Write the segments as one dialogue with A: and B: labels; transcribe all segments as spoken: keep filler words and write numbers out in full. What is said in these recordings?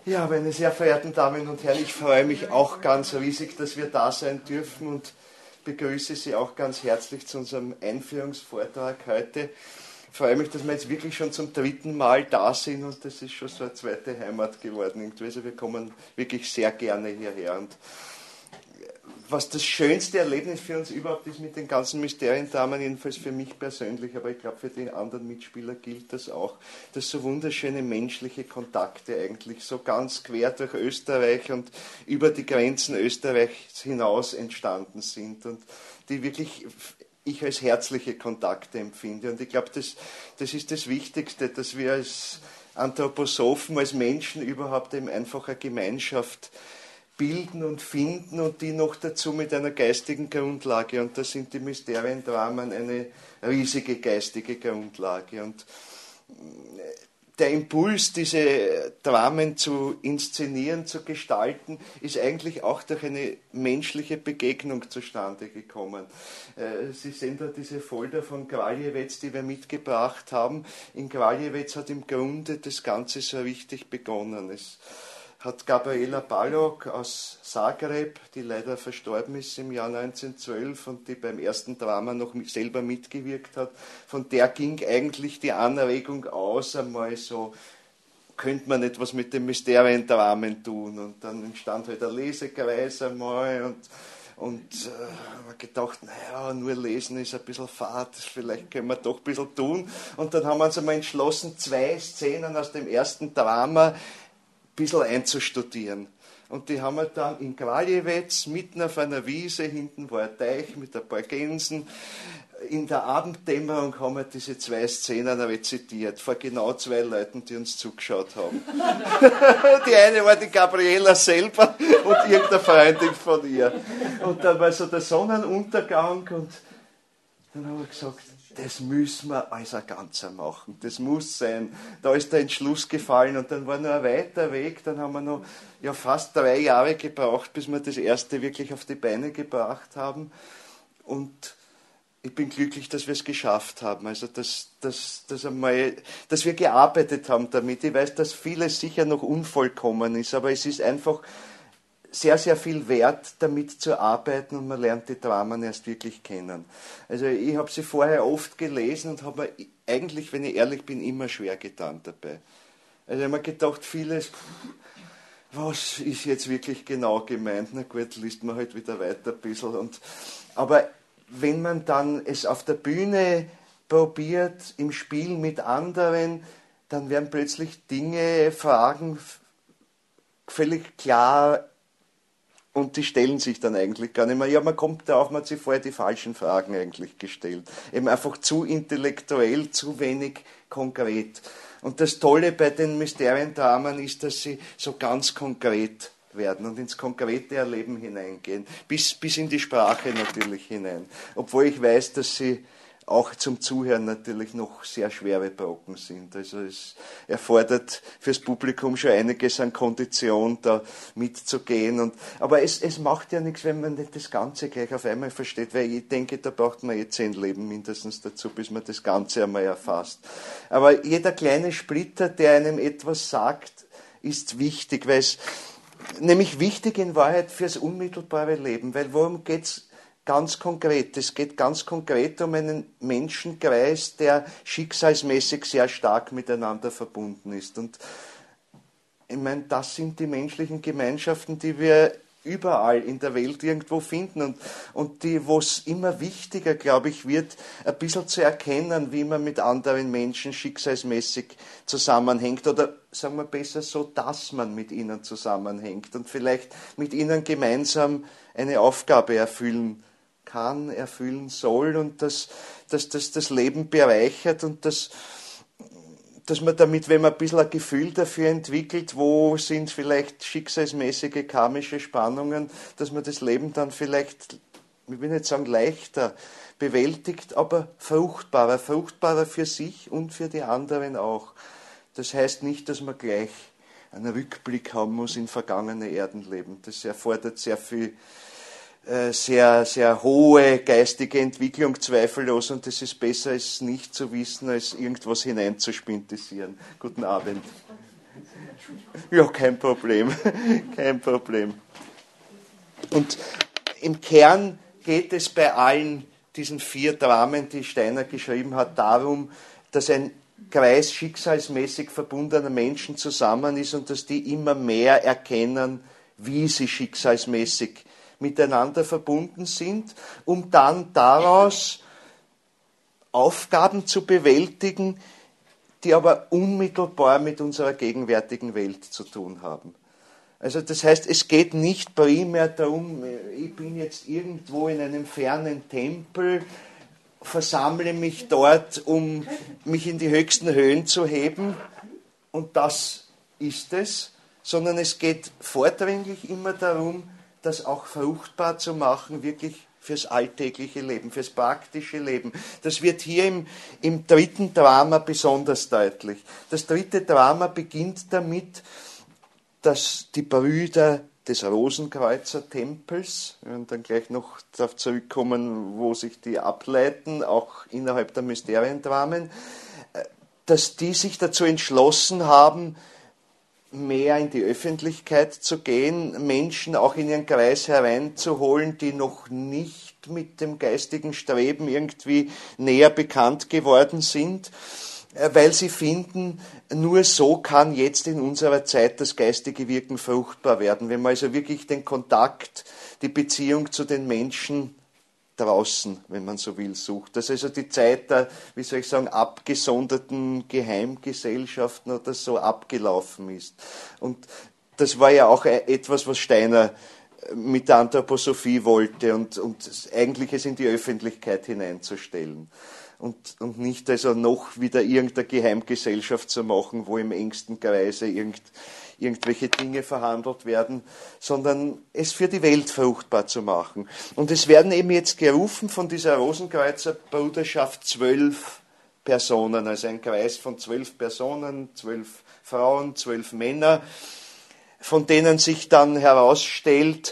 A: Ja, meine sehr verehrten Damen und Herren, ich freue mich auch ganz riesig, dass wir da sein dürfen und begrüße Sie auch ganz herzlich zu unserem Einführungsvortrag heute. Ich freue mich, dass wir jetzt wirklich schon zum dritten Mal da sind und das ist schon so eine zweite Heimat geworden. Also wir kommen wirklich sehr gerne hierher. Und was das schönste Erlebnis für uns überhaupt ist mit den ganzen Mysteriendramen, jedenfalls für mich persönlich, aber ich glaube für die anderen Mitspieler gilt das auch, dass so wunderschöne menschliche Kontakte eigentlich so ganz quer durch Österreich und über die Grenzen Österreichs hinaus entstanden sind und die wirklich ich als herzliche Kontakte empfinde. Und ich glaube, das, das ist das Wichtigste, dass wir als Anthroposophen, als Menschen überhaupt eben einfach eine Gemeinschaft bilden und finden und die noch dazu mit einer geistigen Grundlage. Und da sind die Mysteriendramen eine riesige geistige Grundlage. Und der Impuls, diese Dramen zu inszenieren, zu gestalten, ist eigentlich auch durch eine menschliche Begegnung zustande gekommen. Sie sehen da diese Folder von Kraljewetz, die wir mitgebracht haben. In Kraljewetz hat im Grunde das Ganze so richtig begonnen. Es hat Gabriela Balog aus Zagreb, die leider verstorben ist im Jahr neunzehnhundertzwölf und die beim ersten Drama noch selber mitgewirkt hat, von der ging eigentlich die Anregung aus, einmal so, könnte man etwas mit den Mysteriendramen tun. Und dann entstand halt der Lesekreis einmal und Und äh, haben gedacht, naja, nur lesen ist ein bisschen fad, vielleicht können wir doch ein bisschen tun. Und dann haben wir uns einmal entschlossen, zwei Szenen aus dem ersten Drama ein bisschen einzustudieren. Und die haben wir dann in Kraljewetz, mitten auf einer Wiese, hinten war ein Teich mit ein paar Gänsen. In der Abenddämmerung haben wir diese zwei Szenen rezitiert, vor genau zwei Leuten, die uns zugeschaut haben. Die eine war die Gabriela selber und irgendeine Freundin von ihr. Und dann war so der Sonnenuntergang und dann haben wir gesagt, das müssen wir als ein Ganzer machen, das muss sein. Da ist der Entschluss gefallen und dann war noch ein weiter Weg, dann haben wir noch ja, fast drei Jahre gebraucht, bis wir das erste wirklich auf die Beine gebracht haben. Und ich bin glücklich, dass wir es geschafft haben, also dass, dass, dass, einmal, dass wir gearbeitet haben damit. Ich weiß, dass vieles sicher noch unvollkommen ist, aber es ist einfach sehr, sehr viel wert, damit zu arbeiten und man lernt die Dramen erst wirklich kennen. Also ich habe sie vorher oft gelesen und habe mir eigentlich, wenn ich ehrlich bin, immer schwer getan dabei. Also ich habe mir gedacht, vieles, was ist jetzt wirklich genau gemeint? Na gut, liest man halt wieder weiter ein bisschen. Und, aber wenn man dann es auf der Bühne probiert, im Spiel mit anderen, dann werden plötzlich Dinge, Fragen völlig klar und die stellen sich dann eigentlich gar nicht mehr. Ja, man kommt darauf, man hat sich vorher die falschen Fragen eigentlich gestellt. Eben einfach zu intellektuell, zu wenig konkret. Und das Tolle bei den Mysteriendramen ist, dass sie so ganz konkret werden und ins konkrete Erleben hineingehen, bis, bis in die Sprache natürlich hinein. Obwohl ich weiß, dass sie auch zum Zuhören natürlich noch sehr schwere Brocken sind. Also es erfordert fürs Publikum schon einiges an Kondition, da mitzugehen. Und, aber es, es macht ja nichts, wenn man nicht das Ganze gleich auf einmal versteht, weil ich denke, da braucht man eh zehn Leben mindestens dazu, bis man das Ganze einmal erfasst. Aber jeder kleine Splitter, der einem etwas sagt, ist wichtig, weil es nämlich wichtig in Wahrheit fürs unmittelbare Leben, weil worum geht's? Ganz konkret. Es geht ganz konkret um einen Menschenkreis, der schicksalsmäßig sehr stark miteinander verbunden ist. Und ich meine, das sind die menschlichen Gemeinschaften, die wir überall in der Welt irgendwo finden und, und die, wo es immer wichtiger, glaube ich, wird, ein bisschen zu erkennen, wie man mit anderen Menschen schicksalsmäßig zusammenhängt oder sagen wir besser so, dass man mit ihnen zusammenhängt und vielleicht mit ihnen gemeinsam eine Aufgabe erfüllen kann, erfüllen soll und dass, dass, dass das Leben bereichert und dass, dass man damit, wenn man ein bisschen ein Gefühl dafür entwickelt, wo sind vielleicht schicksalsmäßige karmische Spannungen, dass man das Leben dann vielleicht, ich will nicht sagen leichter bewältigt, aber fruchtbarer, fruchtbarer für sich und für die anderen auch. Das heißt nicht, dass man gleich einen Rückblick haben muss in vergangene Erdenleben. Das erfordert sehr viel sehr, sehr hohe geistige Entwicklung, zweifellos, und es ist besser, es nicht zu wissen, als irgendwas hineinzuspintisieren. Guten Abend. Ja, kein Problem, kein Problem. Und im Kern geht es bei allen diesen vier Dramen, die Steiner geschrieben hat, darum, dass ein Kreis schicksalsmäßig verbundener Menschen zusammen ist und dass die immer mehr erkennen, wie sie schicksalsmäßig miteinander verbunden sind, um dann daraus Aufgaben zu bewältigen, die aber unmittelbar mit unserer gegenwärtigen Welt zu tun haben. Also das heißt, es geht nicht primär darum, ich bin jetzt irgendwo in einem fernen Tempel, versammle mich dort, um mich in die höchsten Höhen zu heben, und das ist es, sondern es geht vordringlich immer darum, das auch fruchtbar zu machen, wirklich fürs alltägliche Leben, fürs praktische Leben. Das wird hier im, im dritten Drama besonders deutlich. Das dritte Drama beginnt damit, dass die Brüder des Rosenkreuzer Tempels, wir werden dann gleich noch darauf zurückkommen, wo sich die ableiten, auch innerhalb der Mysteriendramen, dass die sich dazu entschlossen haben, mehr in die Öffentlichkeit zu gehen, Menschen auch in ihren Kreis hereinzuholen, die noch nicht mit dem geistigen Streben irgendwie näher bekannt geworden sind, weil sie finden, nur so kann jetzt in unserer Zeit das geistige Wirken fruchtbar werden, wenn man also wirklich den Kontakt, die Beziehung zu den Menschen draußen, wenn man so will, sucht. Das ist also die Zeit der, wie soll ich sagen, abgesonderten Geheimgesellschaften oder so abgelaufen ist. Und das war ja auch etwas, was Steiner mit der Anthroposophie wollte und, und eigentlich es in die Öffentlichkeit hineinzustellen. Und, und nicht also noch wieder irgendeine Geheimgesellschaft zu machen, wo im engsten Kreise irgend, irgendwelche Dinge verhandelt werden, sondern es für die Welt fruchtbar zu machen. Und es werden eben jetzt gerufen von dieser Rosenkreuzer Bruderschaft zwölf Personen, also ein Kreis von zwölf Personen, zwölf Frauen, zwölf Männer, von denen sich dann herausstellt,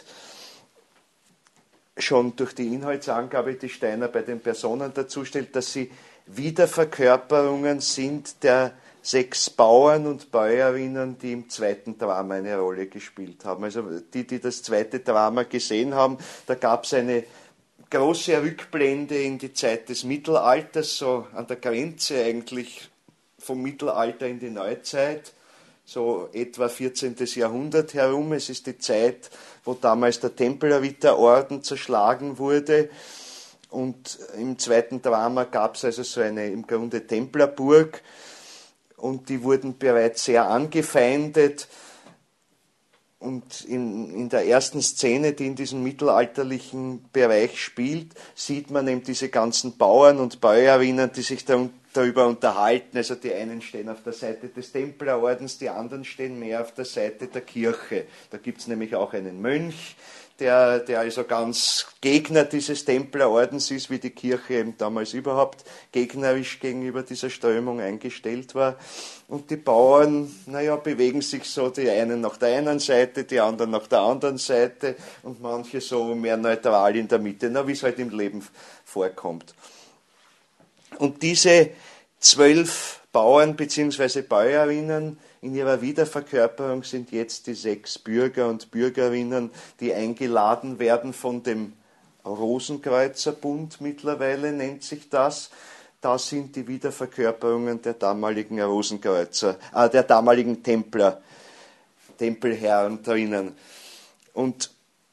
A: schon durch die Inhaltsangabe, die Steiner bei den Personen dazu stellt, dass sie Wiederverkörperungen sind der sechs Bauern und Bäuerinnen, die im zweiten Drama eine Rolle gespielt haben. Also die, die das zweite Drama gesehen haben, da gab es eine große Rückblende in die Zeit des Mittelalters, so an der Grenze eigentlich vom Mittelalter in die Neuzeit, so etwa vierzehnten Jahrhundert herum. Es ist die Zeit, wo damals der Templerritterorden zerschlagen wurde. Und im zweiten Drama gab es also so eine im Grunde Templerburg. Und die wurden bereits sehr angefeindet. Und in, in der ersten Szene, die in diesem mittelalterlichen Bereich spielt, sieht man eben diese ganzen Bauern und Bäuerinnen, die sich da darüber unterhalten. Also die einen stehen auf der Seite des Templerordens, die anderen stehen mehr auf der Seite der Kirche. Da gibt es nämlich auch einen Mönch, der, der also ganz Gegner dieses Templerordens ist, wie die Kirche eben damals überhaupt gegnerisch gegenüber dieser Strömung eingestellt war. Und die Bauern, naja, bewegen sich so, die einen nach der einen Seite, die anderen nach der anderen Seite und manche so mehr neutral in der Mitte, na, wie es halt im Leben vorkommt. Und diese zwölf Bauern bzw. Bäuerinnen in ihrer Wiederverkörperung sind jetzt die sechs Bürger und Bürgerinnen, die eingeladen werden von dem Rosenkreuzerbund, mittlerweile nennt sich das. Das sind die Wiederverkörperungen der damaligen Rosenkreuzer, äh, der damaligen Templer, Tempelherren drinnen. Und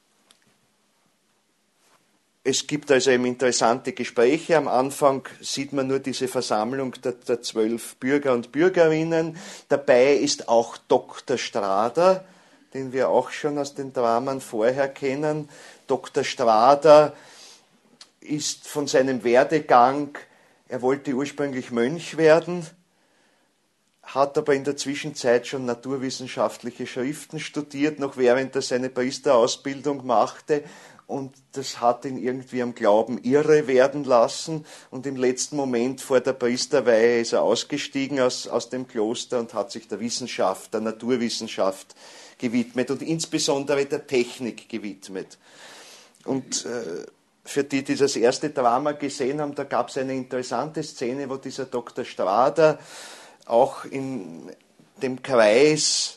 A: es gibt also eben interessante Gespräche. Am Anfang sieht man nur diese Versammlung der, der zwölf Bürger und Bürgerinnen. Dabei ist auch Doktor Strader, den wir auch schon aus den Dramen vorher kennen. Doktor Strader ist von seinem Werdegang, er wollte ursprünglich Mönch werden, hat aber in der Zwischenzeit schon naturwissenschaftliche Schriften studiert, noch während er seine Priesterausbildung machte. Und das hat ihn irgendwie am Glauben irre werden lassen. Und im letzten Moment vor der Priesterweihe ist er ausgestiegen aus, aus dem Kloster und hat sich der Wissenschaft, der Naturwissenschaft gewidmet und insbesondere der Technik gewidmet. Und äh, für die, die das erste Drama gesehen haben, da gab es eine interessante Szene, wo dieser Doktor Strader auch in dem Kreis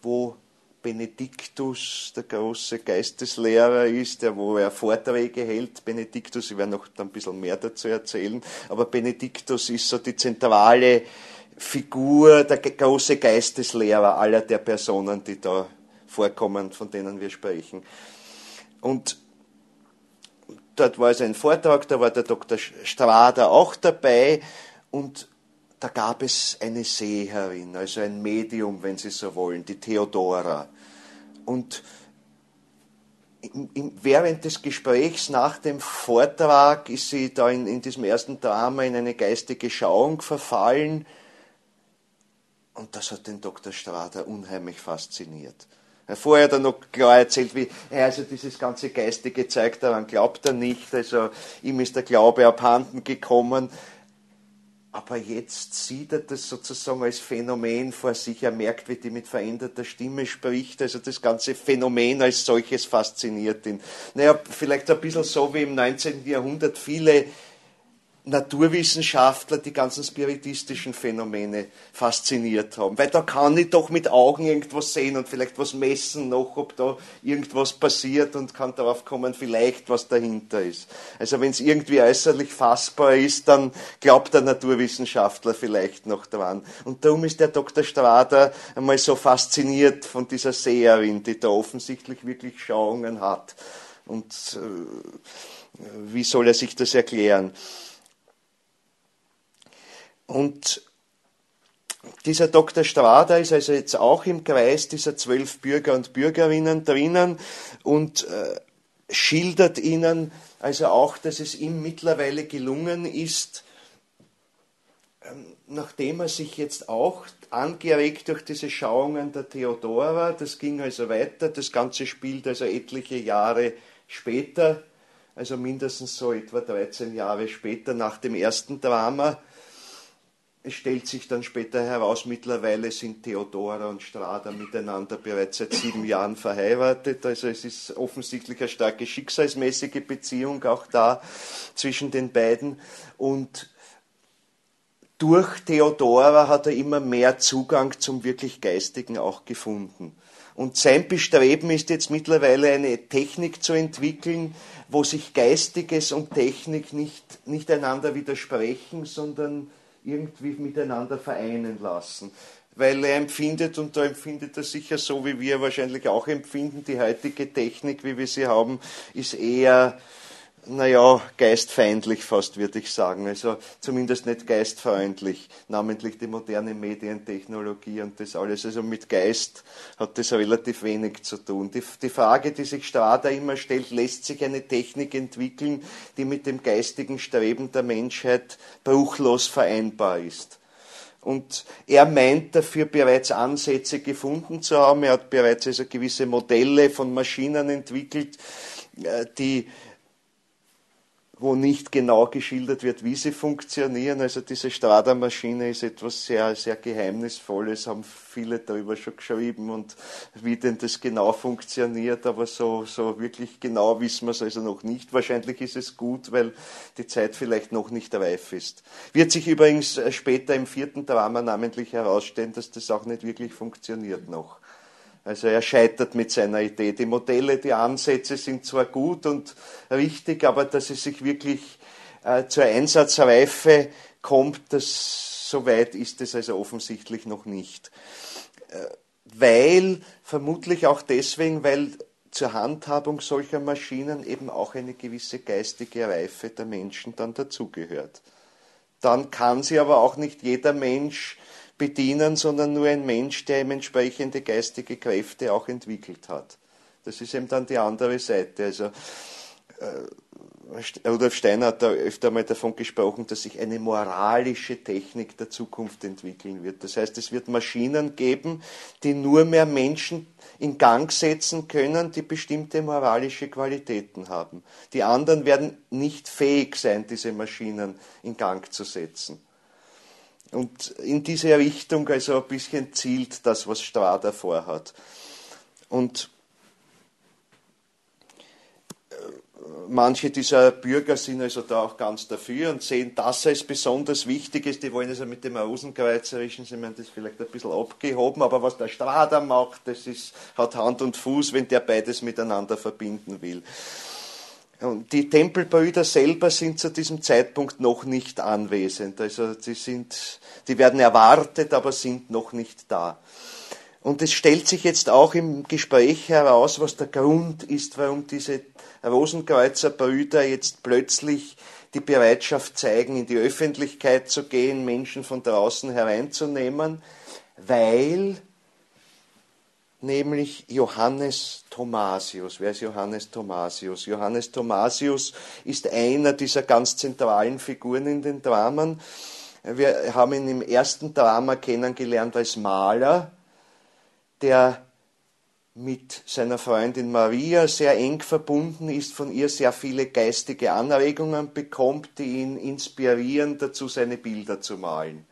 A: wo Benediktus der große Geisteslehrer ist, der wo er Vorträge hält. Benediktus, ich werde noch ein bisschen mehr dazu erzählen, aber Benediktus ist so die zentrale Figur, der große Geisteslehrer aller der Personen, die da vorkommen, von denen wir sprechen. Und dort war es ein Vortrag, da war der Doktor Strader auch dabei und da gab es eine Seherin, also ein Medium, wenn Sie so wollen, die Theodora. Und im, im, während des Gesprächs nach dem Vortrag ist sie da in, in diesem ersten Drama in eine geistige Schauung verfallen. Und das hat den Doktor Strader unheimlich fasziniert. Er hat vorher dann noch klar erzählt, wie er also dieses ganze geistige Zeug, daran glaubt er nicht, also ihm ist der Glaube abhanden gekommen. Aber jetzt sieht er das sozusagen als Phänomen vor sich. Er merkt, wie die mit veränderter Stimme spricht. Also das ganze Phänomen als solches fasziniert ihn. Naja, vielleicht ein bisschen so wie im neunzehnten Jahrhundert viele Naturwissenschaftler die ganzen spiritistischen Phänomene fasziniert haben. Weil da kann ich doch mit Augen irgendwas sehen und vielleicht was messen noch, ob da irgendwas passiert und kann darauf kommen, vielleicht was dahinter ist. Also wenn es irgendwie äußerlich fassbar ist, dann glaubt der Naturwissenschaftler vielleicht noch daran. Und darum ist der Doktor Strader einmal so fasziniert von dieser Seherin, die da offensichtlich wirklich Schauungen hat. Und äh, wie soll er sich das erklären? Und dieser Doktor Strader ist also jetzt auch im Kreis dieser zwölf Bürger und Bürgerinnen drinnen und äh, schildert ihnen also auch, dass es ihm mittlerweile gelungen ist, ähm, nachdem er sich jetzt auch angeregt durch diese Schauungen der Theodora, das ging also weiter, das Ganze spielt also etliche Jahre später, also mindestens so etwa dreizehn Jahre später nach dem ersten Drama. Es stellt sich dann später heraus, mittlerweile sind Theodora und Strader miteinander bereits seit sieben Jahren verheiratet. Also es ist offensichtlich eine starke schicksalsmäßige Beziehung auch da zwischen den beiden. Und durch Theodora hat er immer mehr Zugang zum wirklich Geistigen auch gefunden. Und sein Bestreben ist jetzt mittlerweile eine Technik zu entwickeln, wo sich Geistiges und Technik nicht, nicht einander widersprechen, sondern irgendwie miteinander vereinen lassen. Weil er empfindet, und da empfindet er sicher so, wie wir wahrscheinlich auch empfinden, die heutige Technik, wie wir sie haben, ist eher, naja, geistfeindlich fast, würde ich sagen. Also zumindest nicht geistfreundlich, namentlich die moderne Medientechnologie und das alles. Also mit Geist hat das relativ wenig zu tun. Die, die Frage, die sich Strader immer stellt, lässt sich eine Technik entwickeln, die mit dem geistigen Streben der Menschheit bruchlos vereinbar ist. Und er meint dafür bereits Ansätze gefunden zu haben. Er hat bereits also gewisse Modelle von Maschinen entwickelt, die wo nicht genau geschildert wird, wie sie funktionieren. Also diese Strader-Maschine ist etwas sehr, sehr Geheimnisvolles, haben viele darüber schon geschrieben und wie denn das genau funktioniert, aber so, so wirklich genau wissen wir es also noch nicht. Wahrscheinlich ist es gut, weil die Zeit vielleicht noch nicht reif ist. Wird sich übrigens später im vierten Drama namentlich herausstellen, dass das auch nicht wirklich funktioniert noch. Also er scheitert mit seiner Idee. Die Modelle, die Ansätze sind zwar gut und richtig, aber dass es sich wirklich äh, zur Einsatzreife kommt, das, so weit ist es also offensichtlich noch nicht. Äh, weil, vermutlich auch deswegen, weil zur Handhabung solcher Maschinen eben auch eine gewisse geistige Reife der Menschen dann dazugehört. Dann kann sie aber auch nicht jeder Mensch bedienen, sondern nur ein Mensch, der eben entsprechende geistige Kräfte auch entwickelt hat. Das ist eben dann die andere Seite. Also äh, Rudolf Steiner hat da öfter mal davon gesprochen, dass sich eine moralische Technik der Zukunft entwickeln wird. Das heißt, es wird Maschinen geben, die nur mehr Menschen in Gang setzen können, die bestimmte moralische Qualitäten haben. Die anderen werden nicht fähig sein, diese Maschinen in Gang zu setzen. Und in diese Richtung also ein bisschen zielt das, was Strader vorhat. Und manche dieser Bürger sind also da auch ganz dafür und sehen das als besonders Wichtiges. Die wollen also mit dem Rosenkreuzerischen, sie meinen das vielleicht ein bisschen abgehoben, aber was der Strahler macht, das ist, hat Hand und Fuß, wenn der beides miteinander verbinden will. Und die Tempelbrüder selber sind zu diesem Zeitpunkt noch nicht anwesend. Also die, sind, die werden erwartet, aber sind noch nicht da. Und es stellt sich jetzt auch im Gespräch heraus, was der Grund ist, warum diese Rosenkreuzer-Brüder jetzt plötzlich die Bereitschaft zeigen, in die Öffentlichkeit zu gehen, Menschen von draußen hereinzunehmen, weil nämlich Johannes Thomasius. Wer ist Johannes Thomasius? Johannes Thomasius ist einer dieser ganz zentralen Figuren in den Dramen. Wir haben ihn im ersten Drama kennengelernt als Maler, der mit seiner Freundin Maria sehr eng verbunden ist, von ihr sehr viele geistige Anregungen bekommt, die ihn inspirieren, dazu seine Bilder zu malen.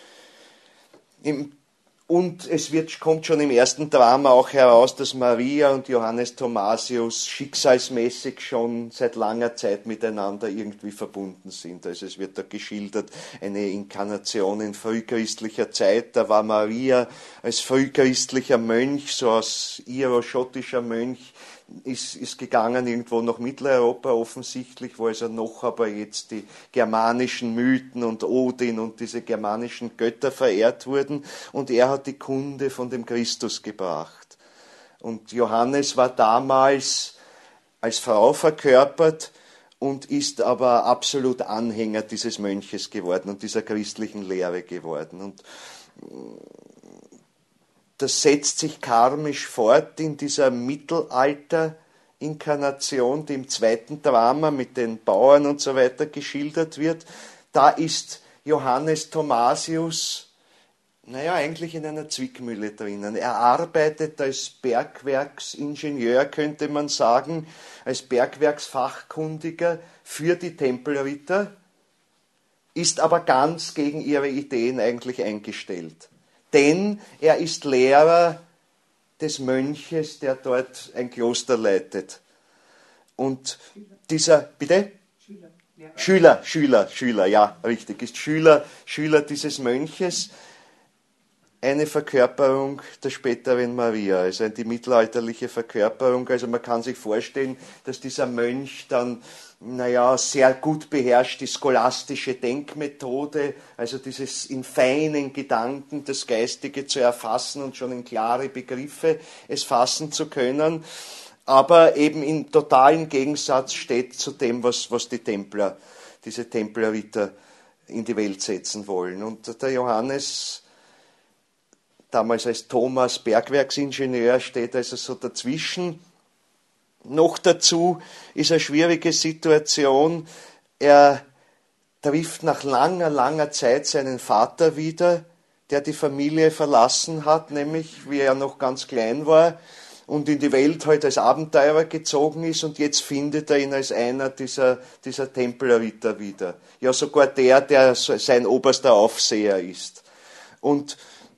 A: Im Und es wird, kommt schon im ersten Drama auch heraus, dass Maria und Johannes Thomasius schicksalsmäßig schon seit langer Zeit miteinander irgendwie verbunden sind. Also es wird da geschildert, eine Inkarnation in frühchristlicher Zeit. Da war Maria als frühchristlicher Mönch, so aus iro-schottischer Mönch, ist, ist gegangen irgendwo nach Mitteleuropa offensichtlich, wo also noch aber jetzt die germanischen Mythen und Odin und diese germanischen Götter verehrt wurden, und er hat die Kunde von dem Christus gebracht. Und Johannes war damals als Frau verkörpert und ist aber absolut Anhänger dieses Mönches geworden und dieser christlichen Lehre geworden. Und das setzt sich karmisch fort in dieser Mittelalter-Inkarnation, die im zweiten Drama mit den Bauern und so weiter geschildert wird. Da ist Johannes Thomasius, naja, eigentlich in einer Zwickmühle drinnen. Er arbeitet als Bergwerksingenieur, könnte man sagen, als Bergwerksfachkundiger für die Tempelritter, ist aber ganz gegen ihre Ideen eigentlich eingestellt. Denn er ist Lehrer des Mönches, der dort ein Kloster leitet. Und dieser, bitte? Schüler, ja. Schüler, Schüler, Schüler, ja, richtig, ist Schüler, Schüler dieses Mönches. Eine Verkörperung der späteren Maria, also die mittelalterliche Verkörperung. Also man kann sich vorstellen, dass dieser Mönch dann, naja, sehr gut beherrscht die scholastische Denkmethode, also dieses in feinen Gedanken das Geistige zu erfassen und schon in klare Begriffe es fassen zu können, aber eben in totalen Gegensatz steht zu dem, was, was die Templer, diese Templerritter in die Welt setzen wollen. Und der Johannes, damals als Thomas Bergwerksingenieur, steht also so dazwischen. Noch dazu ist eine schwierige Situation. Er trifft nach langer, langer Zeit seinen Vater wieder, der die Familie verlassen hat, nämlich wie er noch ganz klein war und in die Welt heute als Abenteurer gezogen ist, und jetzt findet er ihn als einer dieser, dieser Tempelritter wieder. Ja, sogar der, der sein oberster Aufseher ist. Und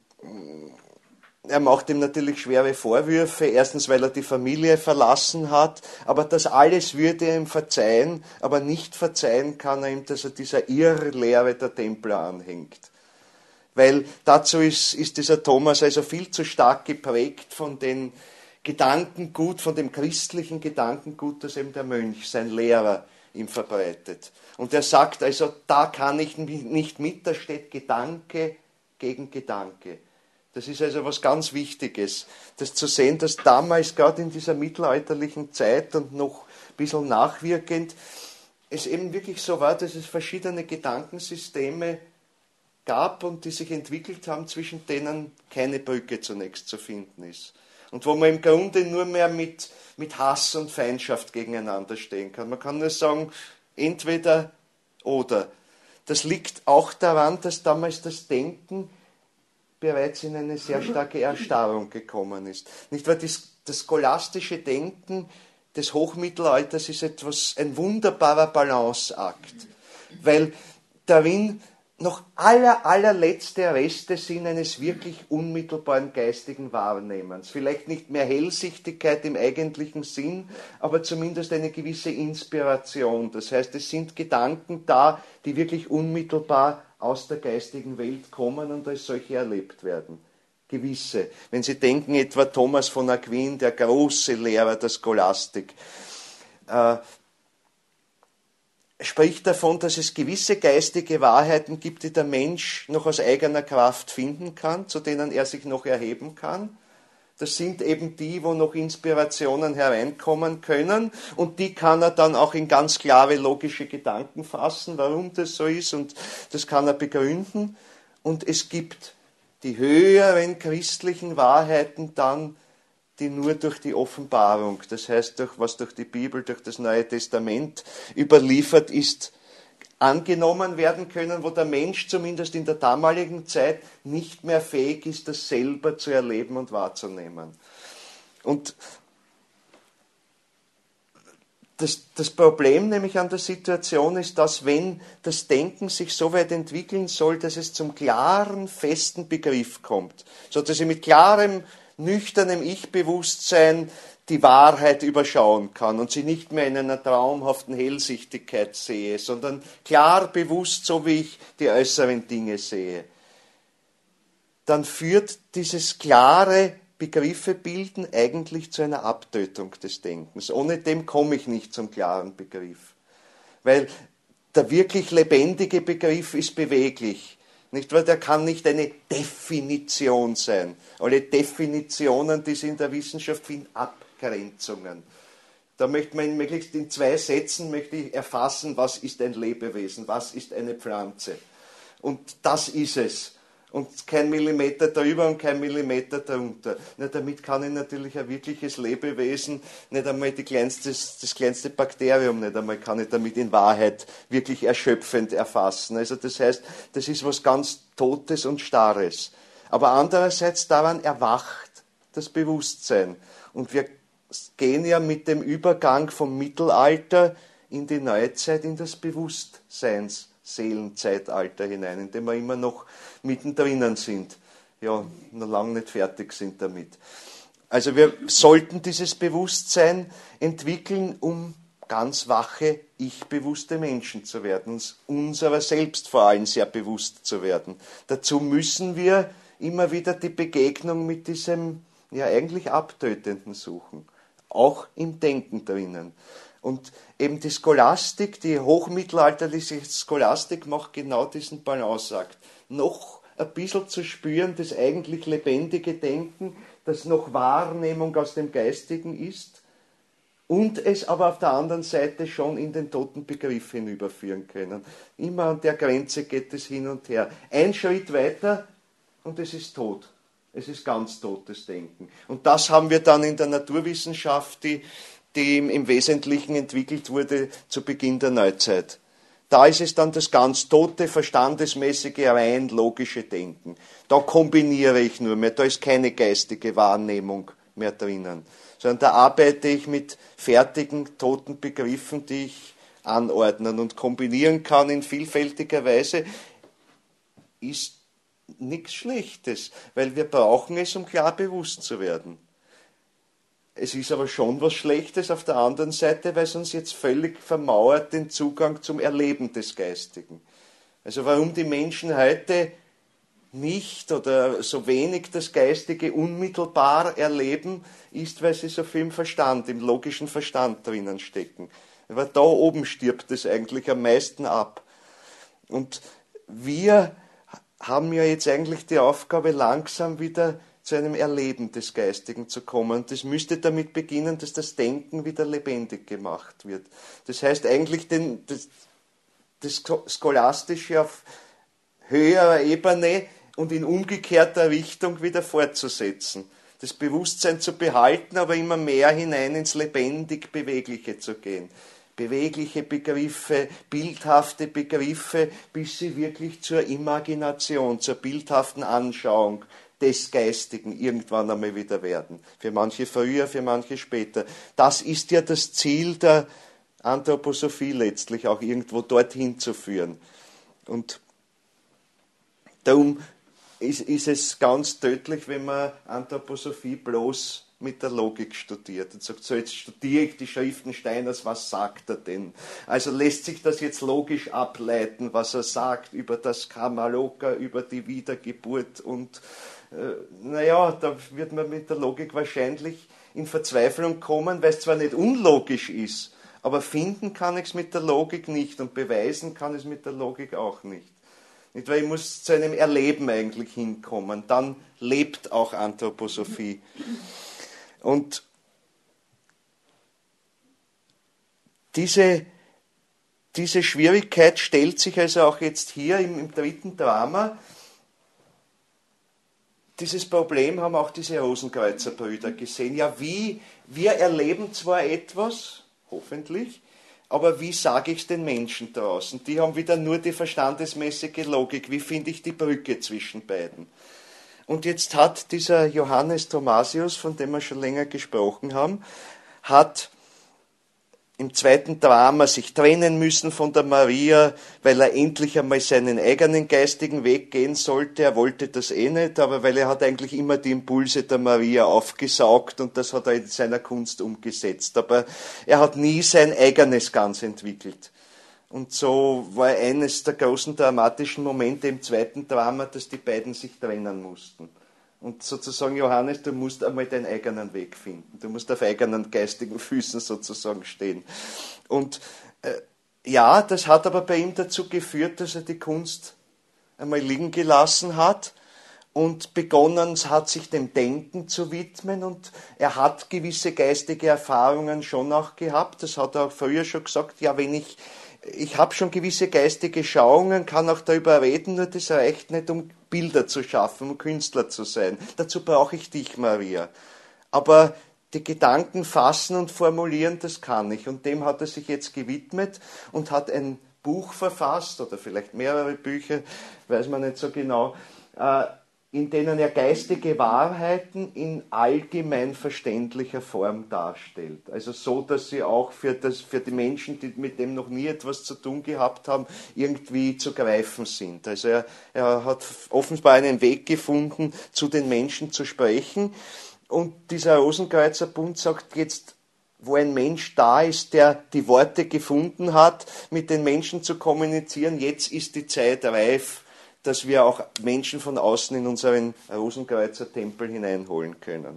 A: er macht ihm natürlich schwere Vorwürfe, erstens, weil er die Familie verlassen hat, aber das alles würde er ihm verzeihen, aber nicht verzeihen kann er ihm, dass er dieser Irrlehre der Templer anhängt. Weil dazu ist, ist dieser Thomas also viel zu stark geprägt von den Gedankengut, von dem christlichen Gedankengut, das eben der Mönch, sein Lehrer, ihm verbreitet. Und er sagt also, da kann ich nicht mit, da steht Gedanke gegen Gedanke. Das ist also was ganz Wichtiges, das zu sehen, dass damals, gerade in dieser mittelalterlichen Zeit und noch ein bisschen nachwirkend, es eben wirklich so war, dass es verschiedene Gedankensysteme gab und die sich entwickelt haben, zwischen denen keine Brücke zunächst zu finden ist. Und wo man im Grunde nur mehr mit, mit Hass und Feindschaft gegeneinander stehen kann. Man kann nur sagen, entweder oder. Das liegt auch daran, dass damals das Denken bereits in eine sehr starke Erstarrung gekommen ist. Nicht wahr? Das, das scholastische Denken des Hochmittelalters ist etwas, ein wunderbarer Balanceakt, weil darin noch aller, allerletzte Reste sind eines wirklich unmittelbaren geistigen Wahrnehmens. Vielleicht nicht mehr Hellsichtigkeit im eigentlichen Sinn, aber zumindest eine gewisse Inspiration. Das heißt, es sind Gedanken da, die wirklich unmittelbar aus der geistigen Welt kommen und als solche erlebt werden. Gewisse. Wenn Sie denken, etwa Thomas von Aquin, der große Lehrer der Scholastik, äh, spricht davon, dass es gewisse geistige Wahrheiten gibt, die der Mensch noch aus eigener Kraft finden kann, zu denen er sich noch erheben kann. Das sind eben die, wo noch Inspirationen hereinkommen können, und die kann er dann auch in ganz klare logische Gedanken fassen, warum das so ist, und das kann er begründen. Und es gibt die höheren christlichen Wahrheiten dann, die nur durch die Offenbarung, das heißt, durch, was durch die Bibel, durch das Neue Testament überliefert ist, angenommen werden können, wo der Mensch zumindest in der damaligen Zeit nicht mehr fähig ist, das selber zu erleben und wahrzunehmen. Und das, das Problem nämlich an der Situation ist, dass wenn das Denken sich so weit entwickeln soll, dass es zum klaren, festen Begriff kommt, so dass ich mit klarem, nüchternem Ich-Bewusstsein die Wahrheit überschauen kann und sie nicht mehr in einer traumhaften Hellsichtigkeit sehe, sondern klar bewusst, so wie ich die äußeren Dinge sehe, dann führt dieses klare Begriffe bilden eigentlich zu einer Abtötung des Denkens. Ohne dem komme ich nicht zum klaren Begriff. Weil der wirklich lebendige Begriff ist beweglich. Nicht wahr? Der kann nicht eine Definition sein. Alle Definitionen, die es in der Wissenschaft finden, Abgrenzungen. Da möchte man möglichst in zwei Sätzen möchte ich erfassen, was ist ein Lebewesen, was ist eine Pflanze. Und das ist es. Und kein Millimeter drüber und kein Millimeter drunter. Na, damit kann ich natürlich ein wirkliches Lebewesen, nicht einmal die kleinste, das kleinste Bakterium, nicht einmal kann ich damit in Wahrheit wirklich erschöpfend erfassen. Also das heißt, das ist was ganz Totes und Starres. Aber andererseits daran erwacht das Bewusstsein. Und wir gehen ja mit dem Übergang vom Mittelalter in die Neuzeit, in das Bewusstseins. Seelenzeitalter hinein, in dem wir immer noch mittendrin sind. Ja, noch lange nicht fertig sind damit. Also wir sollten dieses Bewusstsein entwickeln, um ganz wache, ich-bewusste Menschen zu werden, uns unserer selbst vor allem sehr bewusst zu werden. Dazu müssen wir immer wieder die Begegnung mit diesem, ja eigentlich Abtötenden suchen, auch im Denken drinnen. Und eben die Scholastik, die hochmittelalterliche Scholastik macht genau diesen Balanceakt. Noch ein bisschen zu spüren, das eigentlich lebendige Denken, das noch Wahrnehmung aus dem Geistigen ist, und es aber auf der anderen Seite schon in den toten Begriff hinüberführen können. Immer an der Grenze geht es hin und her. Ein Schritt weiter und es ist tot. Es ist ganz totes Denken. Und das haben wir dann in der Naturwissenschaft, die die im Wesentlichen entwickelt wurde zu Beginn der Neuzeit. Da ist es dann das ganz tote, verstandesmäßige, rein logische Denken. Da kombiniere ich nur mehr, da ist keine geistige Wahrnehmung mehr drinnen, sondern da arbeite ich mit fertigen, toten Begriffen, die ich anordnen und kombinieren kann in vielfältiger Weise, ist nichts Schlechtes, weil wir brauchen es, um klar bewusst zu werden. Es ist aber schon was Schlechtes auf der anderen Seite, weil es uns jetzt völlig vermauert den Zugang zum Erleben des Geistigen. Also warum die Menschen heute nicht oder so wenig das Geistige unmittelbar erleben, ist, weil sie so viel im Verstand, im logischen Verstand drinnen stecken. Weil da oben stirbt es eigentlich am meisten ab. Und wir haben ja jetzt eigentlich die Aufgabe, langsam wieder zu einem Erleben des Geistigen zu kommen. Das müsste damit beginnen, dass das Denken wieder lebendig gemacht wird. Das heißt eigentlich den, das, das Scholastische auf höherer Ebene und in umgekehrter Richtung wieder fortzusetzen. Das Bewusstsein zu behalten, aber immer mehr hinein ins lebendig Bewegliche zu gehen. Bewegliche Begriffe, bildhafte Begriffe, bis sie wirklich zur Imagination, zur bildhaften Anschauung des Geistigen irgendwann einmal wieder werden. Für manche früher, für manche später. Das ist ja das Ziel der Anthroposophie letztlich, auch irgendwo dorthin zu führen. Und Darum ist, ist es ganz tödlich, wenn man Anthroposophie bloß mit der Logik studiert und sagt, so jetzt studiere ich die Schriften Steiners, was sagt er denn? Also lässt sich das jetzt logisch ableiten, was er sagt über das Karma Loka, über die Wiedergeburt und äh, naja, da wird man mit der Logik wahrscheinlich in Verzweiflung kommen, weil es zwar nicht unlogisch ist, aber finden kann ich es mit der Logik nicht und beweisen kann ich es mit der Logik auch nicht. Nicht, weil ich muss zu einem Erleben eigentlich hinkommen, dann lebt auch Anthroposophie. Und diese, diese Schwierigkeit stellt sich also auch jetzt hier im, im dritten Drama. Dieses Problem haben auch diese Rosenkreuzer-Brüder gesehen. Ja, wie, wir erleben zwar etwas, hoffentlich, aber wie sage ich es den Menschen draußen? Die haben wieder nur die verstandesmäßige Logik. Wie finde ich die Brücke zwischen beiden? Und jetzt hat dieser Johannes Thomasius, von dem wir schon länger gesprochen haben, hat im zweiten Drama sich trennen müssen von der Maria, weil er endlich einmal seinen eigenen geistigen Weg gehen sollte. Er wollte das eh nicht, aber weil er hat eigentlich immer die Impulse der Maria aufgesaugt und das hat er in seiner Kunst umgesetzt. Aber er hat nie sein eigenes ganz entwickelt. Und so war eines der großen dramatischen Momente im zweiten Drama, dass die beiden sich trennen mussten. Und sozusagen, Johannes, du musst einmal deinen eigenen Weg finden. Du musst auf eigenen geistigen Füßen sozusagen stehen. Und äh, ja, das hat aber bei ihm dazu geführt, dass er die Kunst einmal liegen gelassen hat und begonnen hat, sich dem Denken zu widmen. Und er hat gewisse geistige Erfahrungen schon auch gehabt. Das hat er auch früher schon gesagt. Ja, wenn ich Ich habe schon gewisse geistige Schauungen, kann auch darüber reden, nur das reicht nicht, um Bilder zu schaffen, um Künstler zu sein. Dazu brauche ich dich, Maria. Aber die Gedanken fassen und formulieren, das kann ich. Und dem hat er sich jetzt gewidmet und hat ein Buch verfasst, oder vielleicht mehrere Bücher, weiß man nicht so genau, äh, in denen er geistige Wahrheiten in allgemein verständlicher Form darstellt. Also so, dass sie auch für, das, für die Menschen, die mit dem noch nie etwas zu tun gehabt haben, irgendwie zu greifen sind. Also er, er hat offenbar einen Weg gefunden, zu den Menschen zu sprechen. Und dieser Rosenkreuzerabund sagt jetzt, wo ein Mensch da ist, der die Worte gefunden hat, mit den Menschen zu kommunizieren, jetzt ist die Zeit reif, dass wir auch Menschen von außen in unseren Rosenkreuzer-Tempel hineinholen können.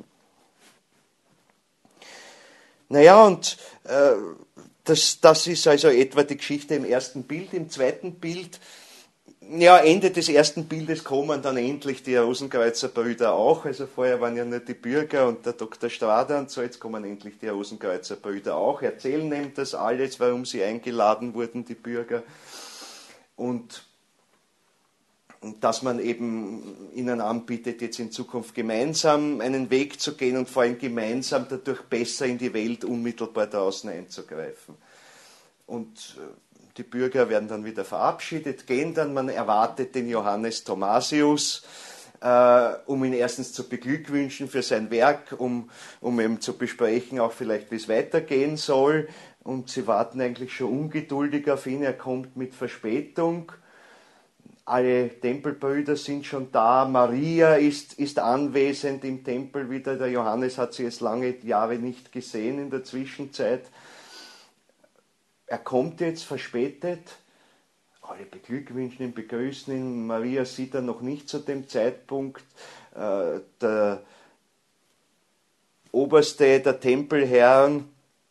A: Naja, und äh, das, das ist also etwa die Geschichte im ersten Bild. Im zweiten Bild, ja, Ende des ersten Bildes kommen dann endlich die Rosenkreuzer-Brüder auch. Also vorher waren ja nur die Bürger und der Doktor Strader und so, jetzt kommen endlich die Rosenkreuzer-Brüder auch, erzählen ihm das alles, warum sie eingeladen wurden, die Bürger. Und dass man eben ihnen anbietet, jetzt in Zukunft gemeinsam einen Weg zu gehen und vor allem gemeinsam dadurch besser in die Welt unmittelbar draußen einzugreifen. Und die Bürger werden dann wieder verabschiedet, gehen dann, man erwartet den Johannes Thomasius, äh, um ihn erstens zu beglückwünschen für sein Werk, um, um eben zu besprechen, auch vielleicht wie es weitergehen soll. Und sie warten eigentlich schon ungeduldig auf ihn, er kommt mit Verspätung. Alle Tempelbrüder sind schon da, Maria ist, ist anwesend im Tempel wieder, der Johannes hat sie jetzt lange Jahre nicht gesehen in der Zwischenzeit. Er kommt jetzt verspätet, alle beglückwünschen ihn, begrüßen ihn, Maria sieht er noch nicht zu dem Zeitpunkt, äh, der Oberste der Tempelherren,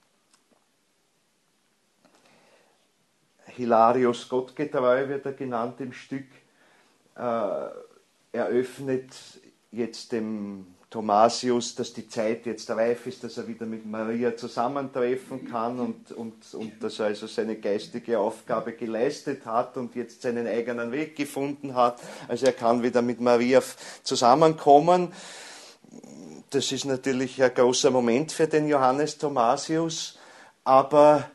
A: Hilarius Gottgetreu wird er genannt im Stück, äh, eröffnet jetzt dem Thomasius, dass die Zeit jetzt reif ist, dass er wieder mit Maria zusammentreffen kann und, und, und dass er also seine geistige Aufgabe geleistet hat und jetzt seinen eigenen Weg gefunden hat. Also er kann wieder mit Maria zusammenkommen. Das ist natürlich ein großer Moment für den Johannes Thomasius, aber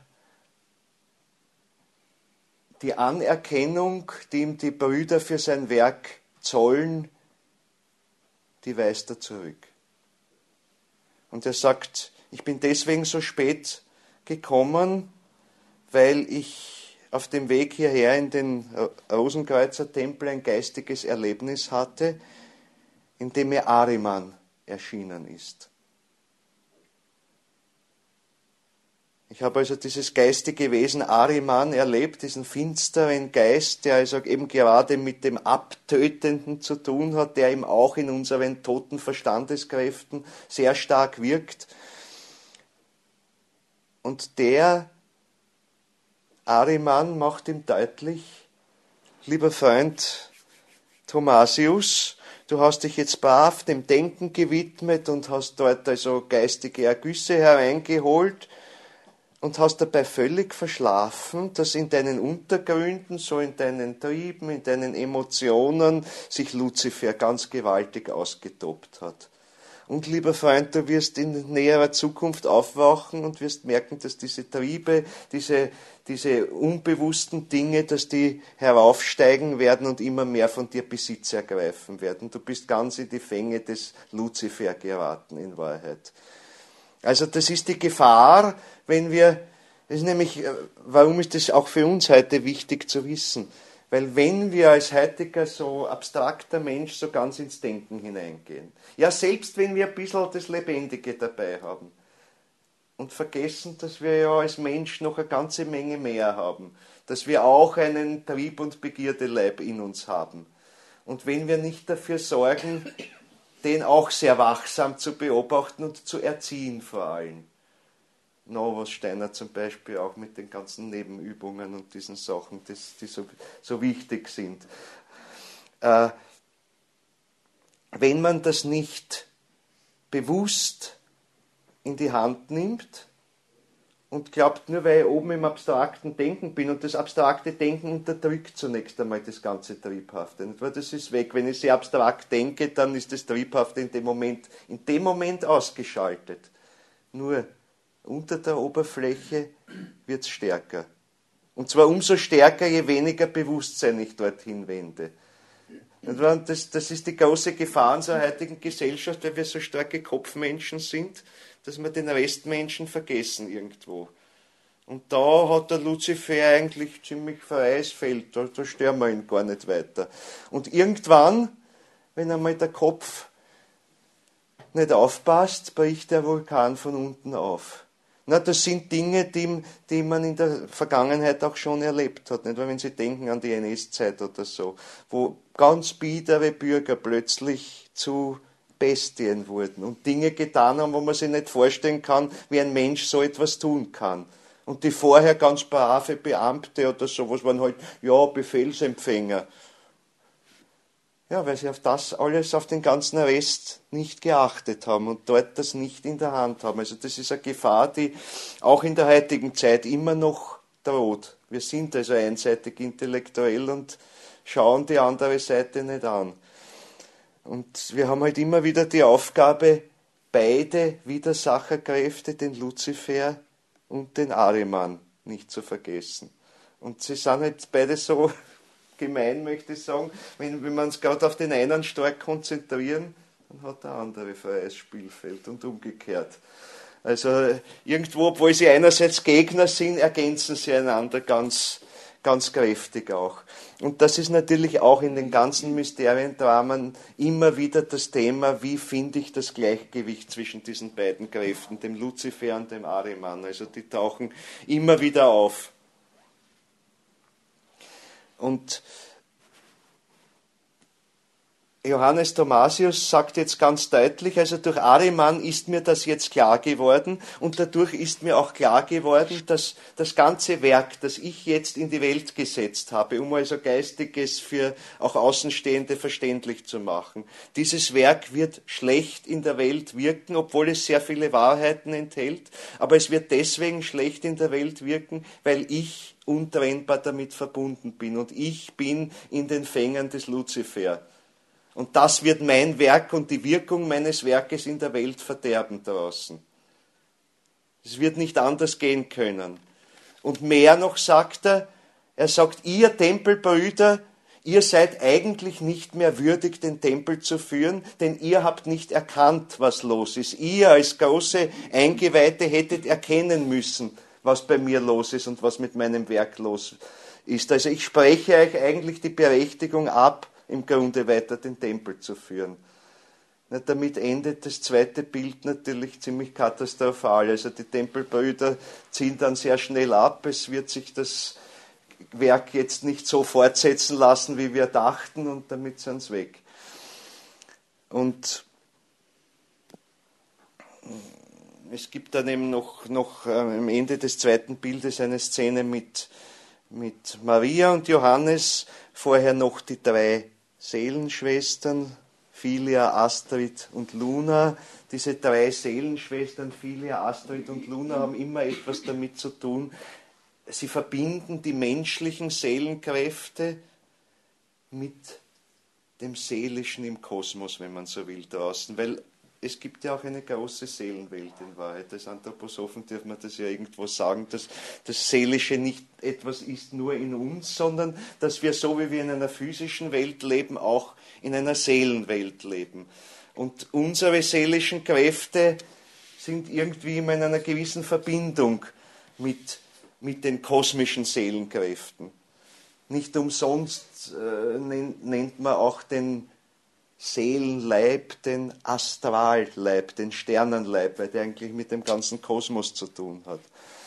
A: die Anerkennung, die ihm die Brüder für sein Werk zollen, die weist er zurück. Und er sagt, ich bin deswegen so spät gekommen, weil ich auf dem Weg hierher in den Rosenkreuzer Tempel ein geistiges Erlebnis hatte, in dem mir Ahriman erschienen ist. Ich habe also dieses geistige Wesen Ahriman erlebt, diesen finsteren Geist, der also eben gerade mit dem Abtötenden zu tun hat, der eben auch in unseren toten Verstandeskräften sehr stark wirkt. Und der Ahriman macht ihm deutlich: Lieber Freund Thomasius, du hast dich jetzt brav dem Denken gewidmet und hast dort also geistige Ergüsse hereingeholt und hast dabei völlig verschlafen, dass in deinen Untergründen, so in deinen Trieben, in deinen Emotionen sich Luzifer ganz gewaltig ausgetobt hat. Und lieber Freund, du wirst in näherer Zukunft aufwachen und wirst merken, dass diese Triebe, diese, diese unbewussten Dinge, dass die heraufsteigen werden und immer mehr von dir Besitz ergreifen werden. Du bist ganz in die Fänge des Luzifer geraten, in Wahrheit. Also das ist die Gefahr, wenn wir, das ist nämlich, warum ist das auch für uns heute wichtig zu wissen? Weil wenn wir als heutiger so abstrakter Mensch so ganz ins Denken hineingehen, ja selbst wenn wir ein bisschen das Lebendige dabei haben und vergessen, dass wir ja als Mensch noch eine ganze Menge mehr haben, dass wir auch einen Trieb- und Begierdeleib in uns haben. Und wenn wir nicht dafür sorgen, den auch sehr wachsam zu beobachten und zu erziehen vor allem. Novos Steiner zum Beispiel auch mit den ganzen Nebenübungen und diesen Sachen, die, die so, so wichtig sind. Äh, wenn man das nicht bewusst in die Hand nimmt und glaubt, nur weil ich oben im abstrakten Denken bin, und das abstrakte Denken unterdrückt zunächst einmal das ganze Triebhafte. Und das ist weg. Wenn ich sehr abstrakt denke, dann ist das Triebhafte in dem Moment, in dem Moment ausgeschaltet. Nur unter der Oberfläche wird es stärker. Und zwar umso stärker, je weniger Bewusstsein ich dorthin wende. Und das, das ist die große Gefahr unserer heutigen Gesellschaft, weil wir so starke Kopfmenschen sind, dass wir den Restmenschen vergessen irgendwo. Und da hat der Luzifer eigentlich ziemlich freies Feld, da, da stören wir ihn gar nicht weiter. Und irgendwann, wenn einmal der Kopf nicht aufpasst, bricht der Vulkan von unten auf. Na, das sind Dinge, die, die man in der Vergangenheit auch schon erlebt hat. Nicht? Weil wenn Sie denken an die N S-Zeit oder so, wo ganz biedere Bürger plötzlich zu Bestien wurden und Dinge getan haben, wo man sich nicht vorstellen kann, wie ein Mensch so etwas tun kann. Und die vorher ganz brave Beamte oder sowas waren halt, ja, Befehlsempfänger. Ja, weil sie auf das alles, auf den ganzen Rest nicht geachtet haben und dort das nicht in der Hand haben. Also das ist eine Gefahr, die auch in der heutigen Zeit immer noch droht. Wir sind also einseitig intellektuell und schauen die andere Seite nicht an. Und wir haben halt immer wieder die Aufgabe, beide Widersacherkräfte, den Luzifer und den Ahriman, nicht zu vergessen. Und sie sind halt beide so gemein, möchte ich sagen, wenn, wenn wir uns gerade auf den einen stark konzentrieren, dann hat der andere freies Spielfeld und umgekehrt. Also irgendwo, obwohl sie einerseits Gegner sind, ergänzen sie einander ganz, ganz kräftig auch. Und das ist natürlich auch in den ganzen Mysteriendramen immer wieder das Thema, wie finde ich das Gleichgewicht zwischen diesen beiden Kräften, dem Luzifer und dem Ahriman. Also die tauchen immer wieder auf. Und Johannes Thomasius sagt jetzt ganz deutlich, also durch Ahriman ist mir das jetzt klar geworden und dadurch ist mir auch klar geworden, dass das ganze Werk, das ich jetzt in die Welt gesetzt habe, um also Geistiges für auch Außenstehende verständlich zu machen, dieses Werk wird schlecht in der Welt wirken, obwohl es sehr viele Wahrheiten enthält, aber es wird deswegen schlecht in der Welt wirken, weil ich untrennbar damit verbunden bin und ich bin in den Fängen des Luzifer. Und das wird mein Werk und die Wirkung meines Werkes in der Welt verderben draußen. Es wird nicht anders gehen können. Und mehr noch sagt er, er sagt, ihr Tempelbrüder, ihr seid eigentlich nicht mehr würdig, den Tempel zu führen, denn ihr habt nicht erkannt, was los ist. Ihr als große Eingeweihte hättet erkennen müssen, was bei mir los ist und was mit meinem Werk los ist. Also ich spreche euch eigentlich die Berechtigung ab, im Grunde weiter den Tempel zu führen. Na, damit endet das zweite Bild natürlich ziemlich katastrophal. Also die Tempelbrüder ziehen dann sehr schnell ab. Es wird sich das Werk jetzt nicht so fortsetzen lassen, wie wir dachten, und damit sind sie weg. Und es gibt dann eben noch, noch äh, am Ende des zweiten Bildes eine Szene mit, mit Maria und Johannes, vorher noch die drei Seelenschwestern, Philia, Astrid und Luna. Diese drei Seelenschwestern, Philia, Astrid und Luna, haben immer etwas damit zu tun. Sie verbinden die menschlichen Seelenkräfte mit dem Seelischen im Kosmos, wenn man so will, draußen. Weil es gibt ja auch eine große Seelenwelt in Wahrheit. Als Anthroposophen dürfen wir das ja irgendwo sagen, dass das Seelische nicht etwas ist nur in uns, sondern dass wir, so wie wir in einer physischen Welt leben, auch in einer Seelenwelt leben. Und unsere seelischen Kräfte sind irgendwie immer in einer gewissen Verbindung mit, mit den kosmischen Seelenkräften. Nicht umsonst äh, nennt, nennt man auch den Seelenleib, den Astralleib, den Sternenleib, weil der eigentlich mit dem ganzen Kosmos zu tun hat.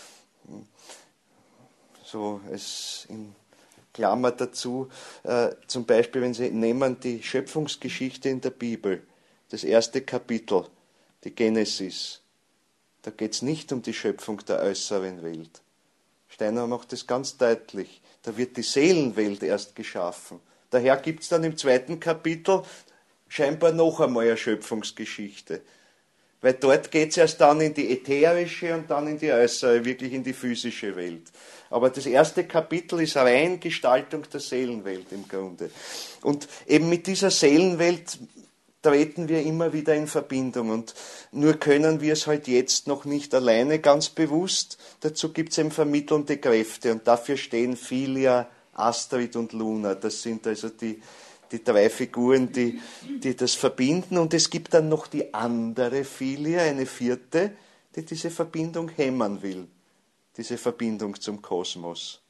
A: So, es in Klammer dazu, äh, zum Beispiel, wenn Sie nehmen die Schöpfungsgeschichte in der Bibel, das erste Kapitel, die Genesis, da geht es nicht um die Schöpfung der äußeren Welt. Steiner macht das ganz deutlich. Da wird die Seelenwelt erst geschaffen. Daher gibt es dann im zweiten Kapitel scheinbar noch einmal eine Schöpfungsgeschichte. Weil dort geht es erst dann in die ätherische und dann in die äußere, wirklich in die physische Welt. Aber das erste Kapitel ist rein Gestaltung der Seelenwelt im Grunde. Und eben mit dieser Seelenwelt treten wir immer wieder in Verbindung. Und nur können wir es halt jetzt noch nicht alleine ganz bewusst. Dazu gibt es eben vermittelnde Kräfte. Und dafür stehen Philia, Astrid und Luna. Das sind also die, die drei Figuren, die, die das verbinden. Und es gibt dann noch die andere Philia, eine vierte, die diese Verbindung hämmern will. Diese Verbindung zum Kosmos.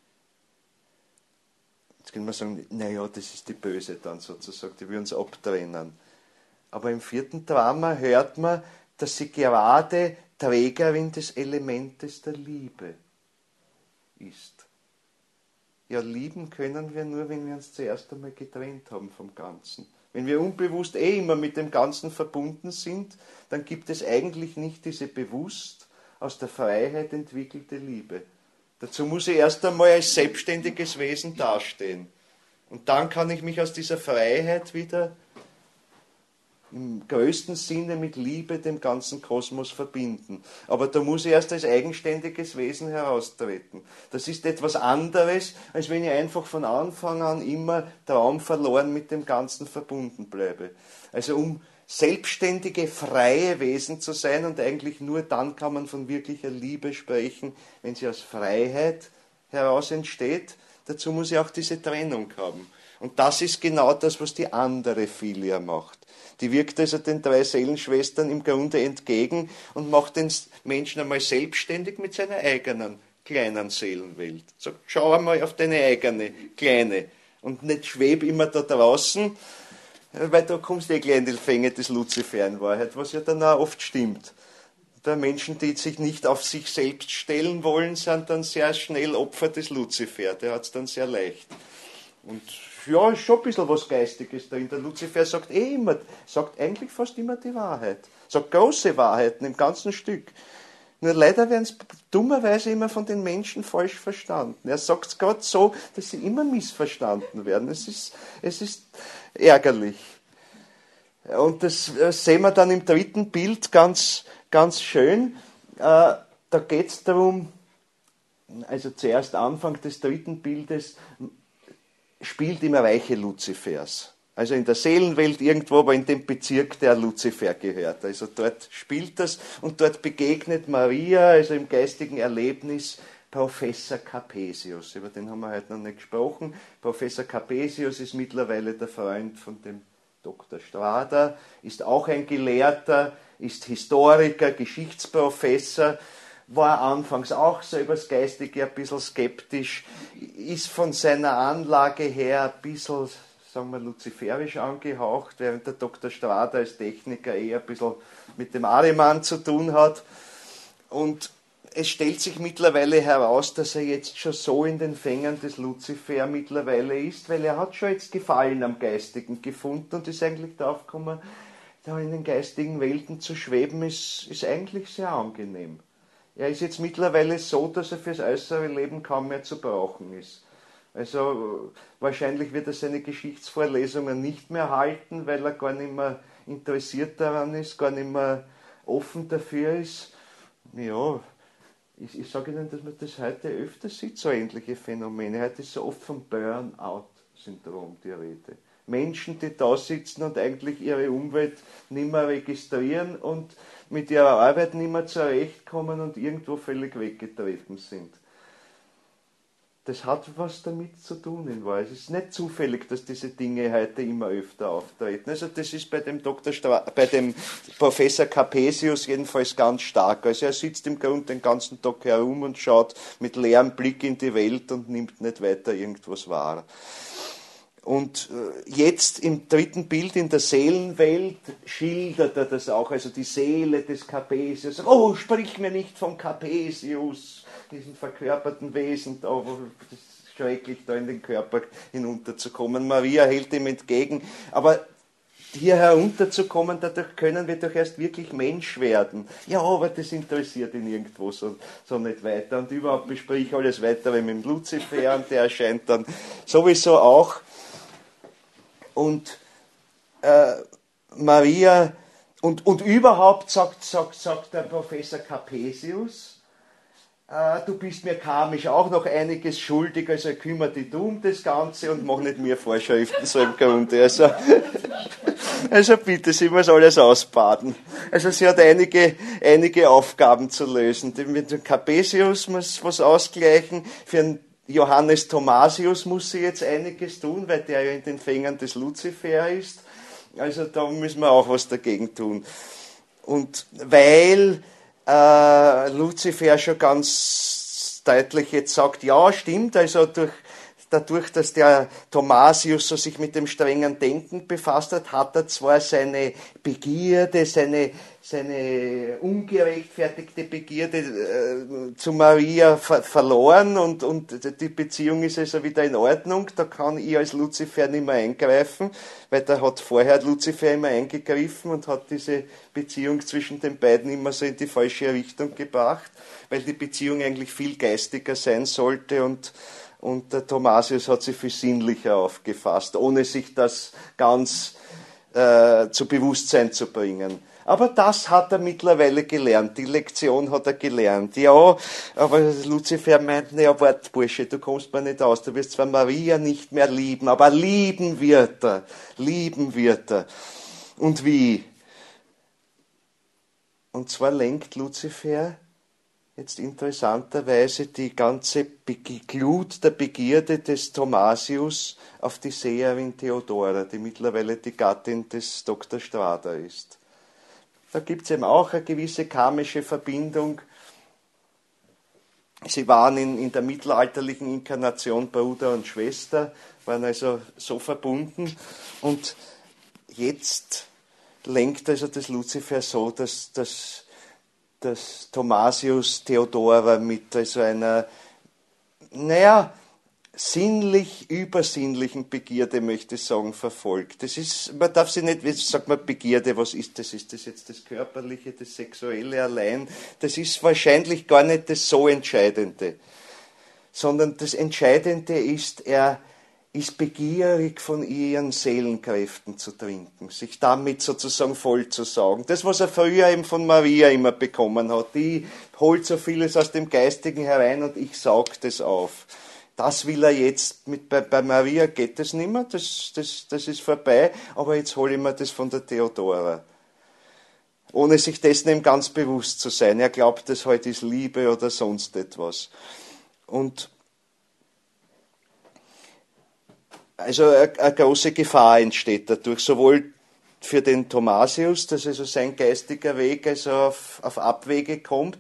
A: Jetzt können wir sagen, naja, das ist die Böse dann sozusagen, die will uns abtrennen. Aber im vierten Drama hört man, dass sie gerade Trägerin des Elementes der Liebe ist. Ja, lieben können wir nur, wenn wir uns zuerst einmal getrennt haben vom Ganzen. Wenn wir unbewusst eh immer mit dem Ganzen verbunden sind, dann gibt es eigentlich nicht diese bewusst aus der Freiheit entwickelte Liebe. Dazu muss ich erst einmal als selbstständiges Wesen dastehen. Und dann kann ich mich aus dieser Freiheit wieder im größten Sinne mit Liebe dem ganzen Kosmos verbinden. Aber da muss ich erst als eigenständiges Wesen heraustreten. Das ist etwas anderes, als wenn ich einfach von Anfang an immer traumverloren mit dem Ganzen verbunden bleibe. Also um selbstständige, freie Wesen zu sein, und eigentlich nur dann kann man von wirklicher Liebe sprechen, wenn sie aus Freiheit heraus entsteht. Dazu muss ich auch diese Trennung haben. Und das ist genau das, was die andere Philia macht. Die wirkt also den drei Seelenschwestern im Grunde entgegen und macht den Menschen einmal selbstständig mit seiner eigenen kleinen Seelenwelt. Sagt, schau einmal auf deine eigene kleine und nicht schweb immer da draußen, weil da kommst du eh gleich in die Fänge des Luzifer in Wahrheit, was ja dann auch oft stimmt. Da Menschen, die sich nicht auf sich selbst stellen wollen, sind dann sehr schnell Opfer des Luzifer. Der hat es dann sehr leicht. Und ja, ist schon ein bisschen was Geistiges drin. Der Luzifer sagt eh immer, sagt eigentlich fast immer die Wahrheit. Sagt große Wahrheiten im ganzen Stück. Nur leider werden es dummerweise immer von den Menschen falsch verstanden. Er sagt es gerade so, dass sie immer missverstanden werden. Es ist, es ist ärgerlich. Und das sehen wir dann im dritten Bild ganz, ganz schön. Da geht es darum, also zuerst Anfang des dritten Bildes, spielt im Reiche Luzifers. Also in der Seelenwelt irgendwo, aber in dem Bezirk, der Luzifer gehört. Also dort spielt das und dort begegnet Maria, also im geistigen Erlebnis, Professor Capesius. Über den haben wir heute noch nicht gesprochen. Professor Capesius ist mittlerweile der Freund von dem Doktor Strader, ist auch ein Gelehrter, ist Historiker, Geschichtsprofessor, war anfangs auch selber das Geistige ein bisschen skeptisch, ist von seiner Anlage her ein bisschen, sagen wir, luziferisch angehaucht, während der Doktor Strada als Techniker eher ein bisschen mit dem Ahriman zu tun hat. Und es stellt sich mittlerweile heraus, dass er jetzt schon so in den Fängern des Luzifer mittlerweile ist, weil er hat schon jetzt Gefallen am Geistigen gefunden und ist eigentlich darauf gekommen, da in den geistigen Welten zu schweben, ist, ist eigentlich sehr angenehm. Er ist jetzt mittlerweile so, dass er fürs äußere Leben kaum mehr zu brauchen ist. Also wahrscheinlich wird er seine Geschichtsvorlesungen nicht mehr halten, weil er gar nicht mehr interessiert daran ist, gar nicht mehr offen dafür ist. Ja, ich, ich sage Ihnen, dass man das heute öfter sieht, so ähnliche Phänomene. Heute ist so oft vom Burnout-Syndrom die Rede. Menschen, die da sitzen und eigentlich ihre Umwelt nicht mehr registrieren und mit ihrer Arbeit nicht mehr zurechtkommen und irgendwo völlig weggetreten sind. Das hat was damit zu tun in Wahrheit. Es ist nicht zufällig, dass diese Dinge heute immer öfter auftreten. Also das ist bei dem Doktor Stra- bei dem Professor Capesius jedenfalls ganz stark. Also er sitzt im Grunde den ganzen Tag herum und schaut mit leerem Blick in die Welt und nimmt nicht weiter irgendwas wahr. Und jetzt im dritten Bild in der Seelenwelt schildert er das auch, also die Seele des Capesius. Oh, sprich mir nicht vom Capesius, diesen verkörperten Wesen, da, wo das ist schrecklich, da in den Körper hinunterzukommen. Maria hält ihm entgegen, aber hier herunterzukommen, dadurch können wir doch erst wirklich Mensch werden. Ja, aber das interessiert ihn irgendwo so, so nicht weiter. Und überhaupt bespreche ich alles Weitere mit dem Luzifer und der erscheint dann sowieso auch. Und äh, Maria, und, und überhaupt sagt, sagt, sagt der Professor Capesius, äh, du bist mir karmisch auch noch einiges schuldig, also kümmere dich du um das Ganze und mach nicht mir Vorschriften, so im Grunde. Also, also bitte, sie muss alles ausbaden. Also sie hat einige, einige Aufgaben zu lösen. Mit dem Capesius muss was ausgleichen, für einen Johannes Thomasius muss sie jetzt einiges tun, weil der ja in den Fängern des Luzifer ist. Also da müssen wir auch was dagegen tun. Und weil äh, Luzifer schon ganz deutlich jetzt sagt, ja, stimmt, also durch, dadurch, dass der Thomasius so sich mit dem strengen Denken befasst hat, hat er zwar seine Begierde, seine, seine ungerechtfertigte Begierde äh, zu Maria ver- verloren und, und die Beziehung ist also wieder in Ordnung. Da kann ich als Luzifer nicht mehr eingreifen, weil da hat vorher Luzifer immer eingegriffen und hat diese Beziehung zwischen den beiden immer so in die falsche Richtung gebracht, weil die Beziehung eigentlich viel geistiger sein sollte und Und der Thomasius hat sie viel sinnlicher aufgefasst, ohne sich das ganz äh, zu Bewusstsein zu bringen. Aber das hat er mittlerweile gelernt, die Lektion hat er gelernt. Ja, aber Luzifer meint, naja, wart, Bursche, du kommst mir nicht aus, du wirst zwar Maria nicht mehr lieben, aber lieben wird er, lieben wird er. Und wie? Und zwar lenkt Luzifer jetzt interessanterweise die ganze Glut der Begierde des Thomasius auf die Seherin Theodora, die mittlerweile die Gattin des Doktor Strada ist. Da gibt es eben auch eine gewisse karmische Verbindung. Sie waren in, in der mittelalterlichen Inkarnation Bruder und Schwester, waren also so verbunden und jetzt lenkt also das Luzifer so, dass das dass Thomasius Theodora mit also einer, naja, sinnlich übersinnlichen Begierde, möchte ich sagen, verfolgt. Das ist, man darf sie nicht, wie sagt man, Begierde, was ist das? Ist das jetzt das Körperliche, das Sexuelle allein? Das ist wahrscheinlich gar nicht das so Entscheidende, sondern das Entscheidende ist, er ist begierig von ihren Seelenkräften zu trinken, sich damit sozusagen vollzusaugen. Das, was er früher eben von Maria immer bekommen hat, die holt so vieles aus dem Geistigen herein und ich saug das auf. Das will er jetzt, mit, bei, bei Maria geht das nicht mehr, das, das, das ist vorbei, aber jetzt hole ich mir das von der Theodora. Ohne sich dessen eben ganz bewusst zu sein. Er glaubt, das heute ist Liebe oder sonst etwas. Und also eine, eine große Gefahr entsteht dadurch, sowohl für den Thomasius, dass also sein geistiger Weg also auf, auf Abwege kommt,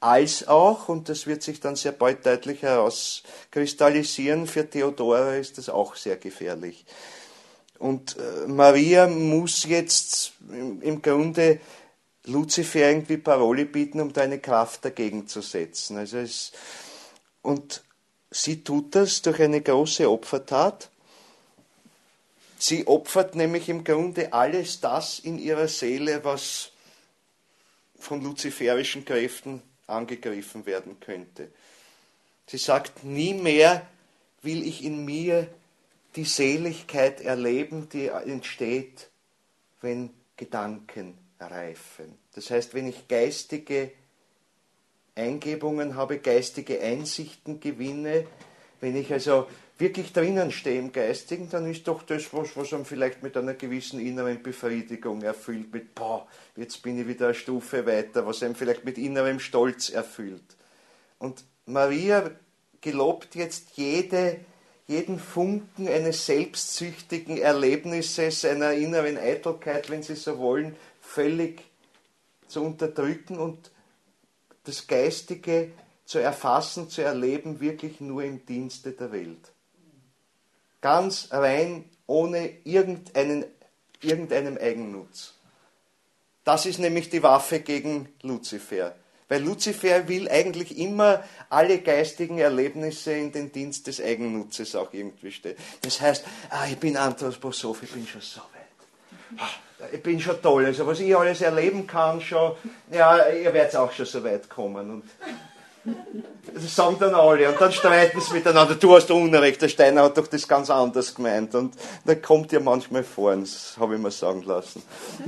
A: als auch, und das wird sich dann sehr bald deutlich herauskristallisieren, für Theodora ist das auch sehr gefährlich. Und äh, Maria muss jetzt im, im Grunde Luzifer irgendwie Paroli bieten, um da eine Kraft dagegen zu setzen. Also es, und sie tut das durch eine große Opfertat. Sie opfert nämlich im Grunde alles das in ihrer Seele, was von luziferischen Kräften angegriffen werden könnte. Sie sagt, nie mehr will ich in mir die Seligkeit erleben, die entsteht, wenn Gedanken reifen. Das heißt, wenn ich geistige Eingebungen habe, geistige Einsichten gewinne, wenn ich also wirklich drinnen stehe im Geistigen, dann ist doch das, was, was einem vielleicht mit einer gewissen inneren Befriedigung erfüllt, mit, boah, jetzt bin ich wieder eine Stufe weiter, was einem vielleicht mit innerem Stolz erfüllt. Und Maria gelobt jetzt jede, jeden Funken eines selbstsüchtigen Erlebnisses, einer inneren Eitelkeit, wenn Sie so wollen, völlig zu unterdrücken und das Geistige zu erfassen, zu erleben, wirklich nur im Dienste der Welt. Ganz rein, ohne irgendeinen, irgendeinem Eigennutz. Das ist nämlich die Waffe gegen Luzifer. Weil Luzifer will eigentlich immer alle geistigen Erlebnisse in den Dienst des Eigennutzes auch irgendwie stellen. Das heißt, ah, ich bin Anthroposoph, ich bin schon so weit. Ah, ich bin schon toll. Also was ich alles erleben kann, schon, ja, ihr werdet auch schon so weit kommen. Und das sagen dann alle und dann streiten sie miteinander. Du hast Unrecht, der Steiner hat doch das ganz anders gemeint. Und da kommt ja manchmal vor, das habe ich mir sagen lassen.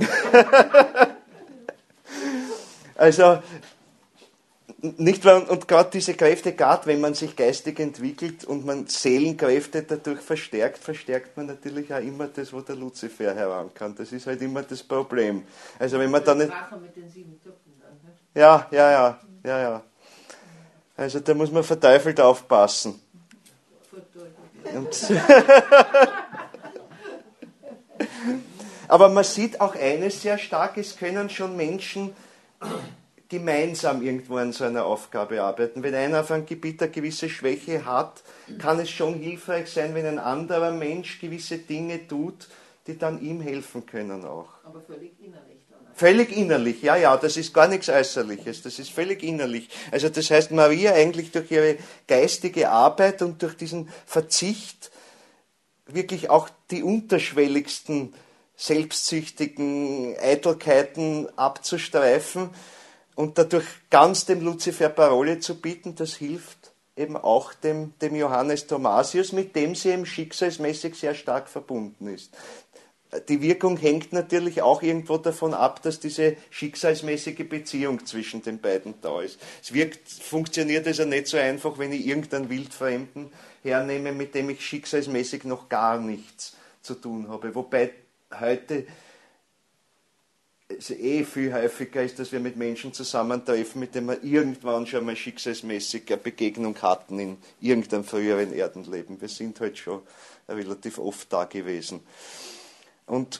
A: Also, nicht wahr? Und gerade diese Kräfte, gerade wenn man sich geistig entwickelt und man Seelenkräfte dadurch verstärkt, verstärkt man natürlich auch immer das, wo der Luzifer heran kann. Das ist halt immer das Problem. Also wenn man dann nicht...
B: mit den sieben Zupfen dann, ne?
A: Ja, ja, ja, ja, ja. Also da muss man verteufelt aufpassen. Und aber man sieht auch eines sehr stark, es können schon Menschen gemeinsam irgendwo an so einer Aufgabe arbeiten. Wenn einer auf einem Gebiet eine gewisse Schwäche hat, kann es schon hilfreich sein, wenn ein anderer Mensch gewisse Dinge tut, die dann ihm helfen können auch.
B: Aber völlig innerlich dann.
A: Völlig innerlich, ja, ja, das ist gar nichts Äußerliches, das ist völlig innerlich. Also das heißt, Maria eigentlich durch ihre geistige Arbeit und durch diesen Verzicht wirklich auch die unterschwelligsten selbstsüchtigen Eitelkeiten abzustreifen und dadurch ganz dem Luzifer Parole zu bieten, das hilft eben auch dem, dem Johannes Thomasius, mit dem sie eben schicksalsmäßig sehr stark verbunden ist. Die Wirkung hängt natürlich auch irgendwo davon ab, dass diese schicksalsmäßige Beziehung zwischen den beiden da ist. Es wirkt, funktioniert also nicht so einfach, wenn ich irgendeinen Wildfremden hernehme, mit dem ich schicksalsmäßig noch gar nichts zu tun habe. Wobei heute es eh viel häufiger ist, dass wir mit Menschen zusammentreffen, mit denen wir irgendwann schon mal schicksalsmäßig eine Begegnung hatten in irgendeinem früheren Erdenleben. Wir sind halt schon relativ oft da gewesen. Und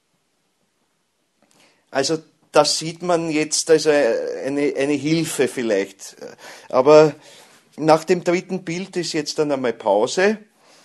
A: also das sieht man jetzt als eine, eine Hilfe vielleicht. Aber nach dem dritten Bild ist jetzt dann einmal Pause.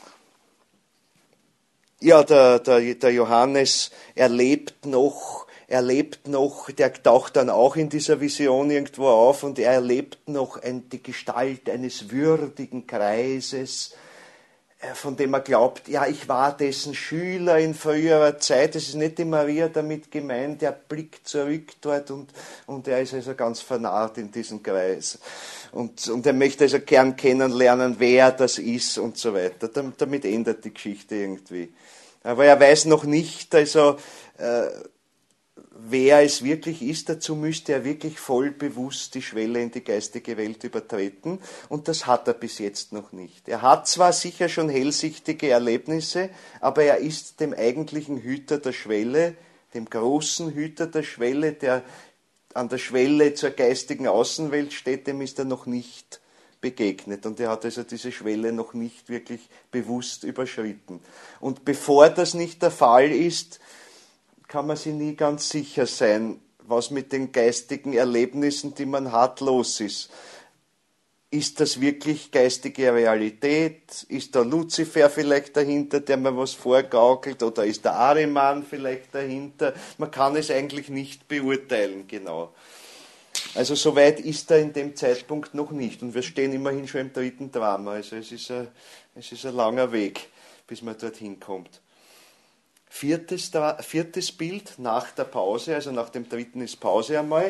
A: Ja, der, der, der Johannes erlebt noch, erlebt noch, der taucht dann auch in dieser Vision irgendwo auf und er erlebt noch ein, die Gestalt eines würdigen Kreises, von dem er glaubt, ja, ich war dessen Schüler in früherer Zeit. Es ist nicht die Maria damit gemeint, der blickt zurück dort und, und er ist also ganz vernarrt in diesen Kreis. Und, und er möchte also gern kennenlernen, wer das ist und so weiter. Damit endet die Geschichte irgendwie. Aber er weiß noch nicht, also, äh, wer es wirklich ist. Dazu müsste er wirklich voll bewusst die Schwelle in die geistige Welt übertreten. Und das hat er bis jetzt noch nicht. Er hat zwar sicher schon hellsichtige Erlebnisse, aber er ist dem eigentlichen Hüter der Schwelle, dem großen Hüter der Schwelle, der an der Schwelle zur geistigen Außenwelt steht, dem ist er noch nicht begegnet. Und er hat also diese Schwelle noch nicht wirklich bewusst überschritten. Und bevor das nicht der Fall ist, kann man sich nie ganz sicher sein, was mit den geistigen Erlebnissen, die man hat, los ist. Ist das wirklich geistige Realität? Ist da Luzifer vielleicht dahinter, der mir was vorgaukelt? Oder ist der Ahriman vielleicht dahinter? Man kann es eigentlich nicht beurteilen, genau. Also so weit ist er in dem Zeitpunkt noch nicht. Und wir stehen immerhin schon im dritten Drama. Also es ist ein, es ist ein langer Weg, bis man dorthin kommt. Viertes, viertes Bild nach der Pause, also nach dem dritten ist Pause einmal.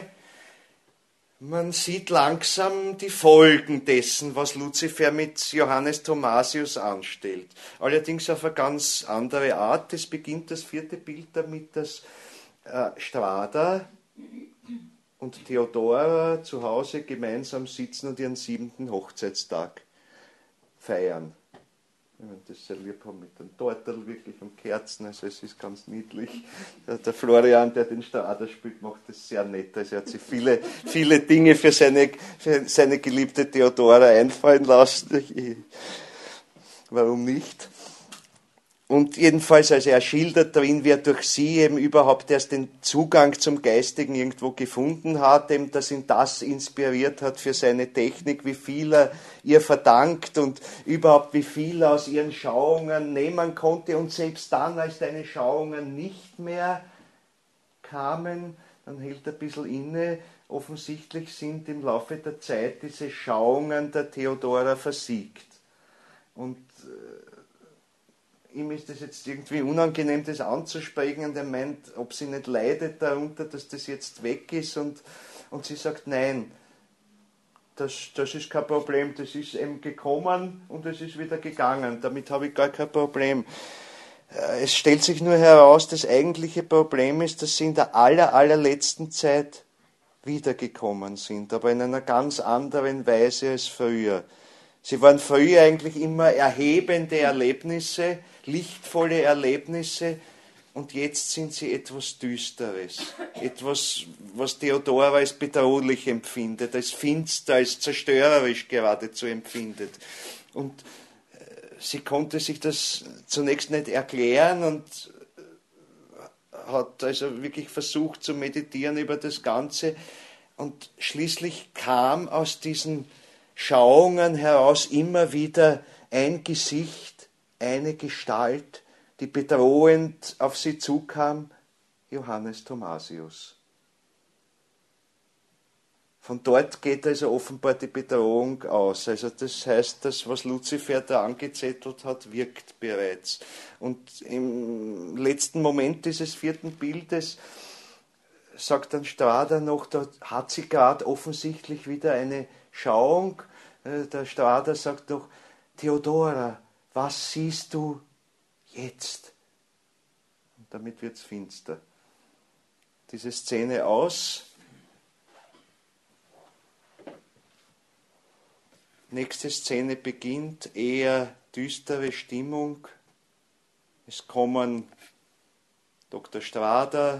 A: Man sieht langsam die Folgen dessen, was Luzifer mit Johannes Thomasius anstellt. Allerdings auf eine ganz andere Art. Es beginnt das vierte Bild damit, dass äh, Strada und Theodora zu Hause gemeinsam sitzen und ihren siebenten Hochzeitstag feiern. Wenn man das sehr lieb haben mit den Torteln wirklich und Kerzen, also es ist ganz niedlich. Der, der Florian, der den Strada spielt, macht das sehr nett. Also er hat sich viele, viele Dinge für seine, für seine geliebte Theodora einfallen lassen. Ich, warum nicht? Und jedenfalls, also er schildert darin, wie er durch sie eben überhaupt erst den Zugang zum Geistigen irgendwo gefunden hat, eben, dass ihn das inspiriert hat für seine Technik, wie viel er ihr verdankt und überhaupt wie viel er aus ihren Schauungen nehmen konnte. Und selbst dann, als deine Schauungen nicht mehr kamen, dann hält er ein bisschen inne. Offensichtlich sind im Laufe der Zeit diese Schauungen der Theodora versiegt. Und äh, ihm ist es jetzt irgendwie unangenehm, das anzusprechen, und er meint, ob sie nicht leidet darunter, dass das jetzt weg ist, und, und sie sagt, nein, das, das ist kein Problem, das ist eben gekommen und es ist wieder gegangen, damit habe ich gar kein Problem. Es stellt sich nur heraus, das eigentliche Problem ist, dass sie in der aller, allerletzten Zeit wiedergekommen sind, aber in einer ganz anderen Weise als früher. Sie waren früher eigentlich immer erhebende Erlebnisse, lichtvolle Erlebnisse, und jetzt sind sie etwas Düsteres. Etwas, was Theodora als bedrohlich empfindet, als finster, als zerstörerisch geradezu empfindet. Und sie konnte sich das zunächst nicht erklären und hat also wirklich versucht zu meditieren über das Ganze. Und schließlich kam aus diesen Schauungen heraus immer wieder ein Gesicht, eine Gestalt, die bedrohend auf sie zukam, Johannes Thomasius. Von dort geht also offenbar die Bedrohung aus. Also das heißt, das, was Luzifer da angezettelt hat, wirkt bereits. Und im letzten Moment dieses vierten Bildes sagt dann Strada noch, da hat sie gerade offensichtlich wieder eine Schauung. Der Strada sagt doch, Theodora, was siehst du jetzt? Und damit wird es finster. Diese Szene aus. Nächste Szene beginnt, eher düstere Stimmung. Es kommen Doktor Strada,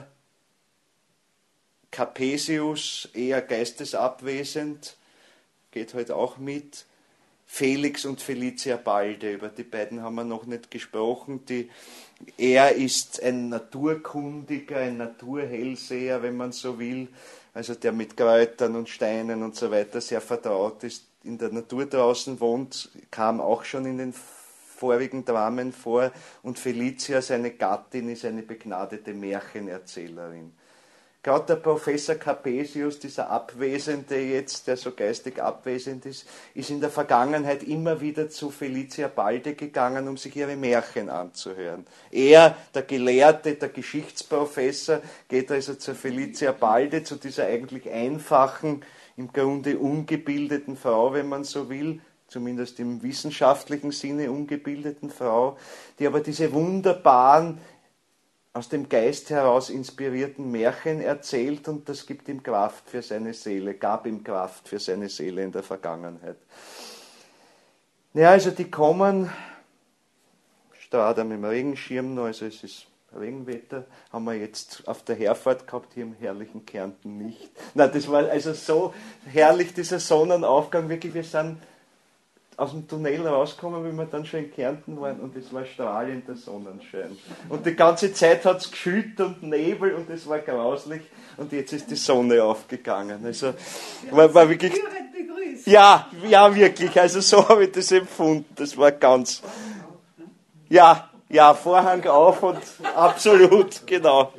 A: Capesius, eher geistesabwesend, geht heute auch mit. Felix und Felicia Balde, über die beiden haben wir noch nicht gesprochen. Die, er ist ein Naturkundiger, ein Naturhellseher, wenn man so will, also der mit Kräutern und Steinen und so weiter sehr vertraut ist, in der Natur draußen wohnt, kam auch schon in den vorigen Dramen vor. Und Felicia, seine Gattin, ist eine begnadete Märchenerzählerin. Gerade der Professor Capesius, dieser Abwesende jetzt, der so geistig abwesend ist, ist in der Vergangenheit immer wieder zu Felicia Balde gegangen, um sich ihre Märchen anzuhören. Er, der Gelehrte, der Geschichtsprofessor, geht also zu Felicia Balde, zu dieser eigentlich einfachen, im Grunde ungebildeten Frau, wenn man so will, zumindest im wissenschaftlichen Sinne ungebildeten Frau, die aber diese wunderbaren, aus dem Geist heraus inspirierten Märchen erzählt, und das gibt ihm Kraft für seine Seele, gab ihm Kraft für seine Seele in der Vergangenheit. Ja, also die kommen, Strada mit dem Regenschirm noch, also es ist Regenwetter, haben wir jetzt auf der Herfahrt gehabt, hier im herrlichen Kärnten nicht. Na, das war also so herrlich, dieser Sonnenaufgang, wirklich, wir sind aus dem Tunnel rausgekommen, wie wir dann schon in Kärnten waren, und es war strahlender Sonnenschein. Und die ganze Zeit hat es geschüttet und Nebel und es war grauslich, und jetzt ist die Sonne aufgegangen. Also war, war wirklich... Ja, ja, wirklich, also so habe ich das empfunden, das war ganz... Ja, ja, Vorhang auf und absolut, genau.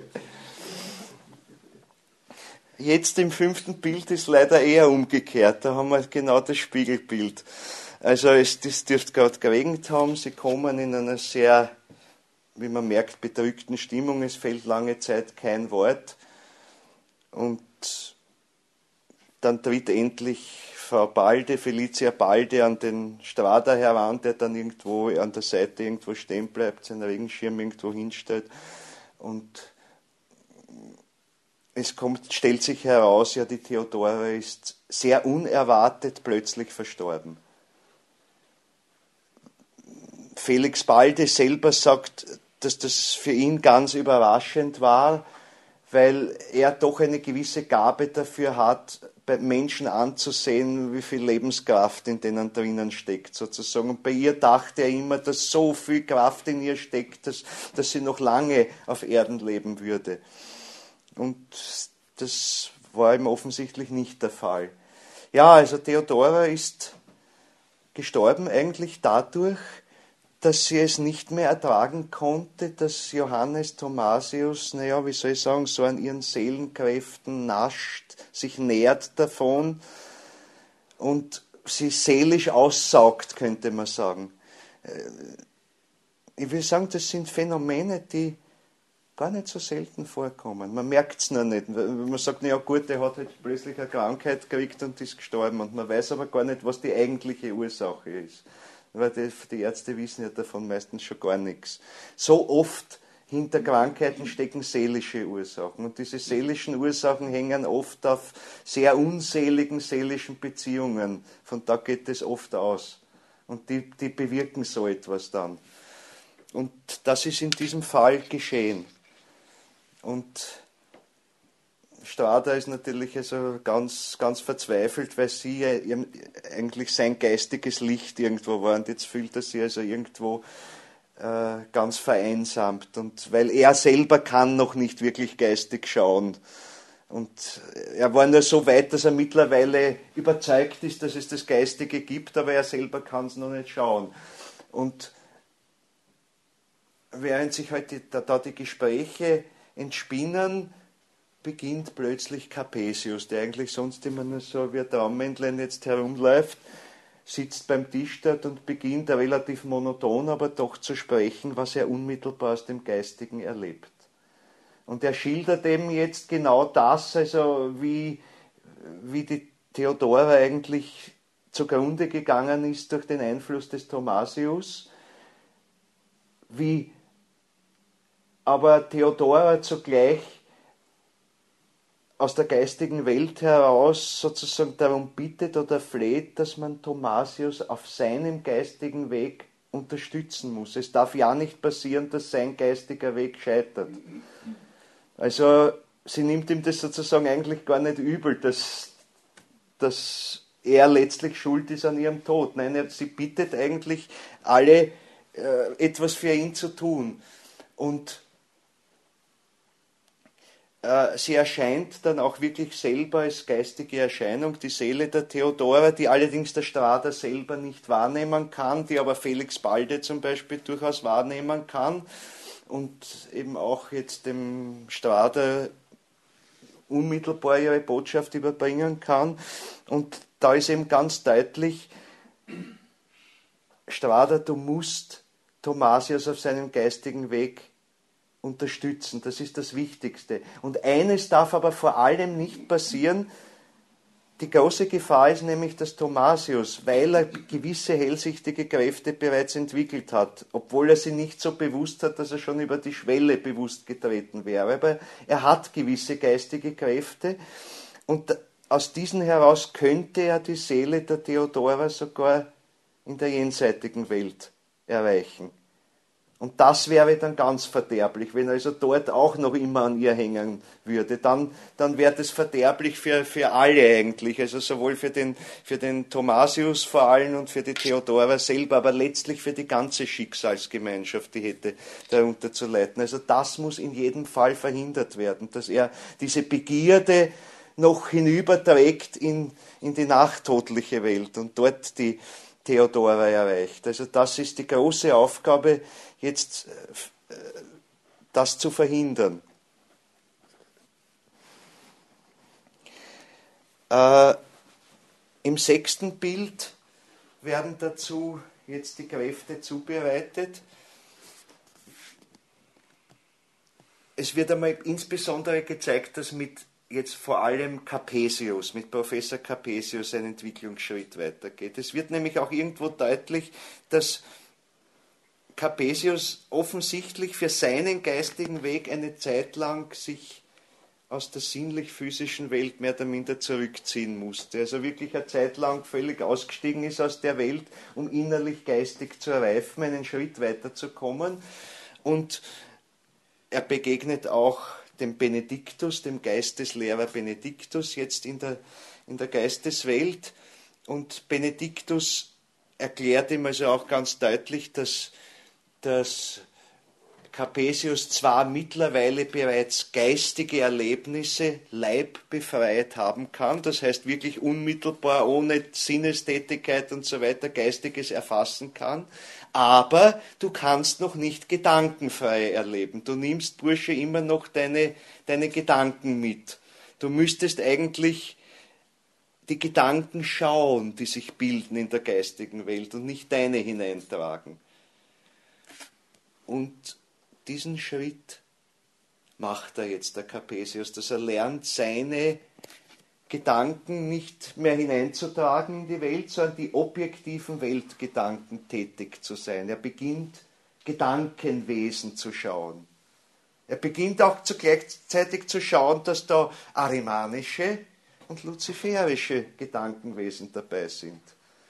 A: Jetzt im fünften Bild ist leider eher umgekehrt, da haben wir genau das Spiegelbild. Also es das dürfte gerade geregnet haben, sie kommen in einer sehr, wie man merkt, bedrückten Stimmung, es fällt lange Zeit kein Wort. Und dann tritt endlich Frau Balde, Felicia Balde, an den Strader heran, der dann irgendwo an der Seite irgendwo stehen bleibt, seinen Regenschirm irgendwo hinstellt. Und es kommt, stellt sich heraus, ja, die Theodora ist sehr unerwartet plötzlich verstorben. Felix Balde selber sagt, dass das für ihn ganz überraschend war, weil er doch eine gewisse Gabe dafür hat, bei Menschen anzusehen, wie viel Lebenskraft in denen drinnen steckt, sozusagen. Und bei ihr dachte er immer, dass so viel Kraft in ihr steckt, dass, dass sie noch lange auf Erden leben würde. Und das war ihm offensichtlich nicht der Fall. Ja, also Theodora ist gestorben eigentlich dadurch, dass sie es nicht mehr ertragen konnte, dass Johannes Thomasius, naja, wie soll ich sagen, so an ihren Seelenkräften nascht, sich nährt davon und sie seelisch aussaugt, könnte man sagen. Ich will sagen, das sind Phänomene, die gar nicht so selten vorkommen. Man merkt es noch nicht. Wenn man sagt, naja gut, der hat halt plötzlich eine Krankheit gekriegt und ist gestorben, und man weiß aber gar nicht, was die eigentliche Ursache ist. Weil die, die Ärzte wissen ja davon meistens schon gar nichts. So oft hinter Krankheiten stecken seelische Ursachen. Und diese seelischen Ursachen hängen oft auf sehr unseligen seelischen Beziehungen. Von da geht es oft aus. Und die, die bewirken so etwas dann. Und das ist in diesem Fall geschehen. Und Strader ist natürlich also ganz, ganz verzweifelt, weil sie ja eigentlich sein geistiges Licht irgendwo war, und jetzt fühlt er sich also irgendwo äh, ganz vereinsamt, und weil er selber kann noch nicht wirklich geistig schauen. Und er war nur so weit, dass er mittlerweile überzeugt ist, dass es das Geistige gibt, aber er selber kann es noch nicht schauen. Und während sich heute da, da die Gespräche entspinnen, beginnt plötzlich Capesius, der eigentlich sonst immer nur so wie ein Traummännlein jetzt herumläuft, sitzt beim Tisch dort und beginnt relativ monoton, aber doch zu sprechen, was er unmittelbar aus dem Geistigen erlebt. Und er schildert eben jetzt genau das, also wie, wie die Theodora eigentlich zugrunde gegangen ist durch den Einfluss des Thomasius, wie aber Theodora zugleich aus der geistigen Welt heraus sozusagen darum bittet oder fleht, dass man Thomasius auf seinem geistigen Weg unterstützen muss. Es darf ja nicht passieren, dass sein geistiger Weg scheitert. Also sie nimmt ihm das sozusagen eigentlich gar nicht übel, dass, dass er letztlich schuld ist an ihrem Tod. Nein, sie bittet eigentlich alle, äh, etwas für ihn zu tun. Und sie erscheint dann auch wirklich selber als geistige Erscheinung, die Seele der Theodora, die allerdings der Strader selber nicht wahrnehmen kann, die aber Felix Balde zum Beispiel durchaus wahrnehmen kann und eben auch jetzt dem Strader unmittelbar ihre Botschaft überbringen kann. Und da ist eben ganz deutlich, Strader, du musst Thomasius auf seinem geistigen Weg unterstützen, das ist das Wichtigste. Und eines darf aber vor allem nicht passieren, die große Gefahr ist nämlich, dass Thomasius, weil er gewisse hellsichtige Kräfte bereits entwickelt hat, obwohl er sie nicht so bewusst hat, dass er schon über die Schwelle bewusst getreten wäre, aber er hat gewisse geistige Kräfte, und aus diesen heraus könnte er die Seele der Theodora sogar in der jenseitigen Welt erreichen. Und das wäre dann ganz verderblich, wenn also dort auch noch immer an ihr hängen würde. Dann, dann wäre das verderblich für, für alle eigentlich, also sowohl für den, für den Thomasius vor allem und für die Theodora selber, aber letztlich für die ganze Schicksalsgemeinschaft, die hätte darunter zu leiden. Also das muss in jedem Fall verhindert werden, dass er diese Begierde noch hinüberträgt in, in die nachtodliche Welt und dort die Theodora erreicht. Also das ist die große Aufgabe, jetzt äh, das zu verhindern. Äh, Im sechsten Bild werden dazu jetzt die Kräfte zubereitet. Es wird einmal insbesondere gezeigt, dass mit jetzt vor allem Capesius, mit Professor Capesius ein Entwicklungsschritt weitergeht. Es wird nämlich auch irgendwo deutlich, dass Capesius offensichtlich für seinen geistigen Weg eine Zeit lang sich aus der sinnlich-physischen Welt mehr oder minder zurückziehen musste. Also wirklich eine Zeit lang völlig ausgestiegen ist aus der Welt, um innerlich geistig zu reifen, einen Schritt weiterzukommen. Und er begegnet auch dem Benediktus, dem Geisteslehrer Benediktus, jetzt in der, in der Geisteswelt. Und Benediktus erklärt ihm also auch ganz deutlich, dass, dass Capesius zwar mittlerweile bereits geistige Erlebnisse leibbefreit haben kann, das heißt wirklich unmittelbar, ohne Sinnestätigkeit und so weiter, Geistiges erfassen kann, aber du kannst noch nicht gedankenfrei erleben. Du nimmst, Bursche, immer noch deine, deine Gedanken mit. Du müsstest eigentlich die Gedanken schauen, die sich bilden in der geistigen Welt und nicht deine hineintragen. Und diesen Schritt macht er jetzt, der Capesius, dass er lernt, seine Gedanken nicht mehr hineinzutragen in die Welt, sondern die objektiven Weltgedanken tätig zu sein. Er beginnt, Gedankenwesen zu schauen. Er beginnt auch gleichzeitig zu schauen, dass da arimanische und luziferische Gedankenwesen dabei sind.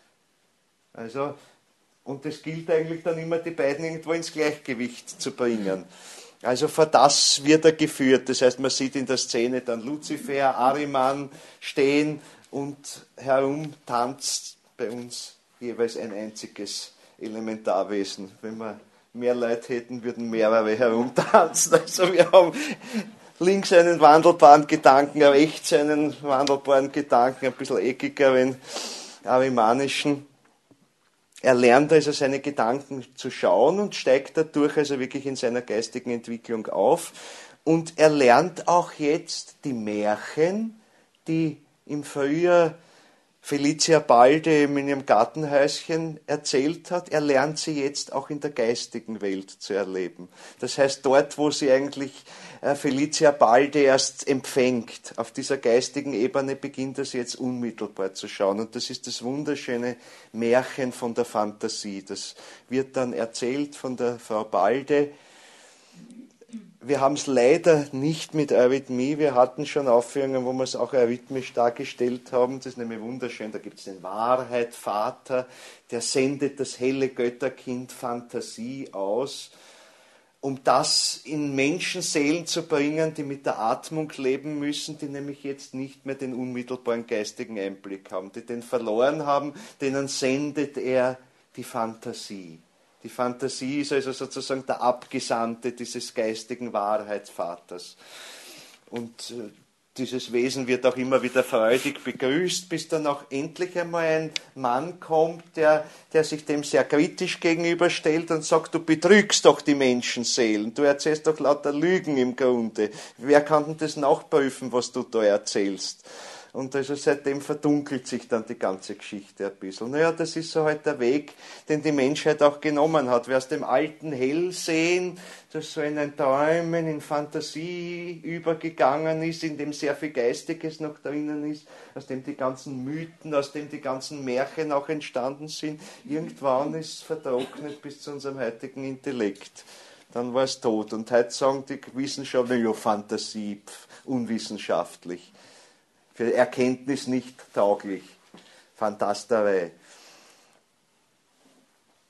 A: Also, und es gilt eigentlich dann immer, die beiden irgendwo ins Gleichgewicht zu bringen. Also vor das wird er geführt. Das heißt, man sieht in der Szene dann Luzifer, Ahriman stehen und herum tanzt bei uns jeweils ein einziges Elementarwesen. Wenn wir mehr Leute hätten, würden mehrere herumtanzen. Also wir haben links einen wandelbaren Gedanken, rechts einen wandelbaren Gedanken, ein bisschen eckigeren, ahrimanischen. Er lernt also seine Gedanken zu schauen und steigt dadurch also wirklich in seiner geistigen Entwicklung auf. Und er lernt auch jetzt die Märchen, die im Frühjahr Felicia Balde in ihrem Gartenhäuschen erzählt hat. Er lernt sie jetzt auch in der geistigen Welt zu erleben. Das heißt, dort, wo sie eigentlich Felicia Balde erst empfängt, auf dieser geistigen Ebene beginnt er sie jetzt unmittelbar zu schauen. Und das ist das wunderschöne Märchen von der Fantasie. Das wird dann erzählt von der Frau Balde. Wir haben es leider nicht mit Eurythmie. Wir hatten schon Aufführungen, wo wir es auch eurythmisch dargestellt haben. Das ist nämlich wunderschön. Da gibt es den Wahrheit-Vater, der sendet das helle Götterkind Fantasie aus, um das in Menschenseelen zu bringen, die mit der Atmung leben müssen, die nämlich jetzt nicht mehr den unmittelbaren geistigen Einblick haben, die den verloren haben, denen sendet er die Fantasie. Die Fantasie ist also sozusagen der Abgesandte dieses geistigen Wahrheitsvaters. Und äh, dieses Wesen wird auch immer wieder freudig begrüßt, bis dann auch endlich einmal ein Mann kommt, der, der sich dem sehr kritisch gegenüberstellt und sagt, du betrügst doch die Menschenseelen, du erzählst doch lauter Lügen im Grunde. Wer kann denn das nachprüfen, was du da erzählst? Und also seitdem verdunkelt sich dann die ganze Geschichte ein bisschen. Naja, das ist so halt der Weg, den die Menschheit auch genommen hat. Wer aus dem alten Hellsehen, das so in ein Träumen, in Fantasie übergegangen ist, in dem sehr viel Geistiges noch drinnen ist, aus dem die ganzen Mythen, aus dem die ganzen Märchen auch entstanden sind, irgendwann ist vertrocknet bis zu unserem heutigen Intellekt. Dann war es tot. Und heute sagen die Wissenschaftler, ja, Fantasie, pf, unwissenschaftlich. Für Erkenntnis nicht tauglich. Fantasterei.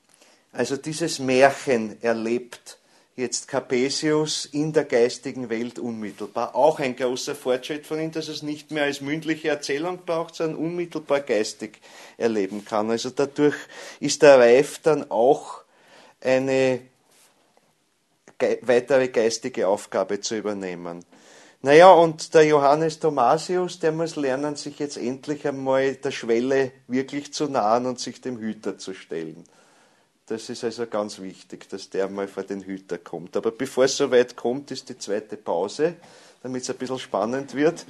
A: Also dieses Märchen erlebt jetzt Capesius in der geistigen Welt unmittelbar. Auch ein großer Fortschritt von ihm, dass es nicht mehr als mündliche Erzählung braucht, sondern unmittelbar geistig erleben kann. Also dadurch ist er reif, dann auch eine ge- weitere geistige Aufgabe zu übernehmen. Naja, und der Johannes Thomasius, der muss lernen, sich jetzt endlich einmal der Schwelle wirklich zu nahen und sich dem Hüter zu stellen. Das ist also ganz wichtig, dass der mal vor den Hüter kommt. Aber bevor es so weit kommt, ist die zweite Pause, damit es ein bisschen spannend wird.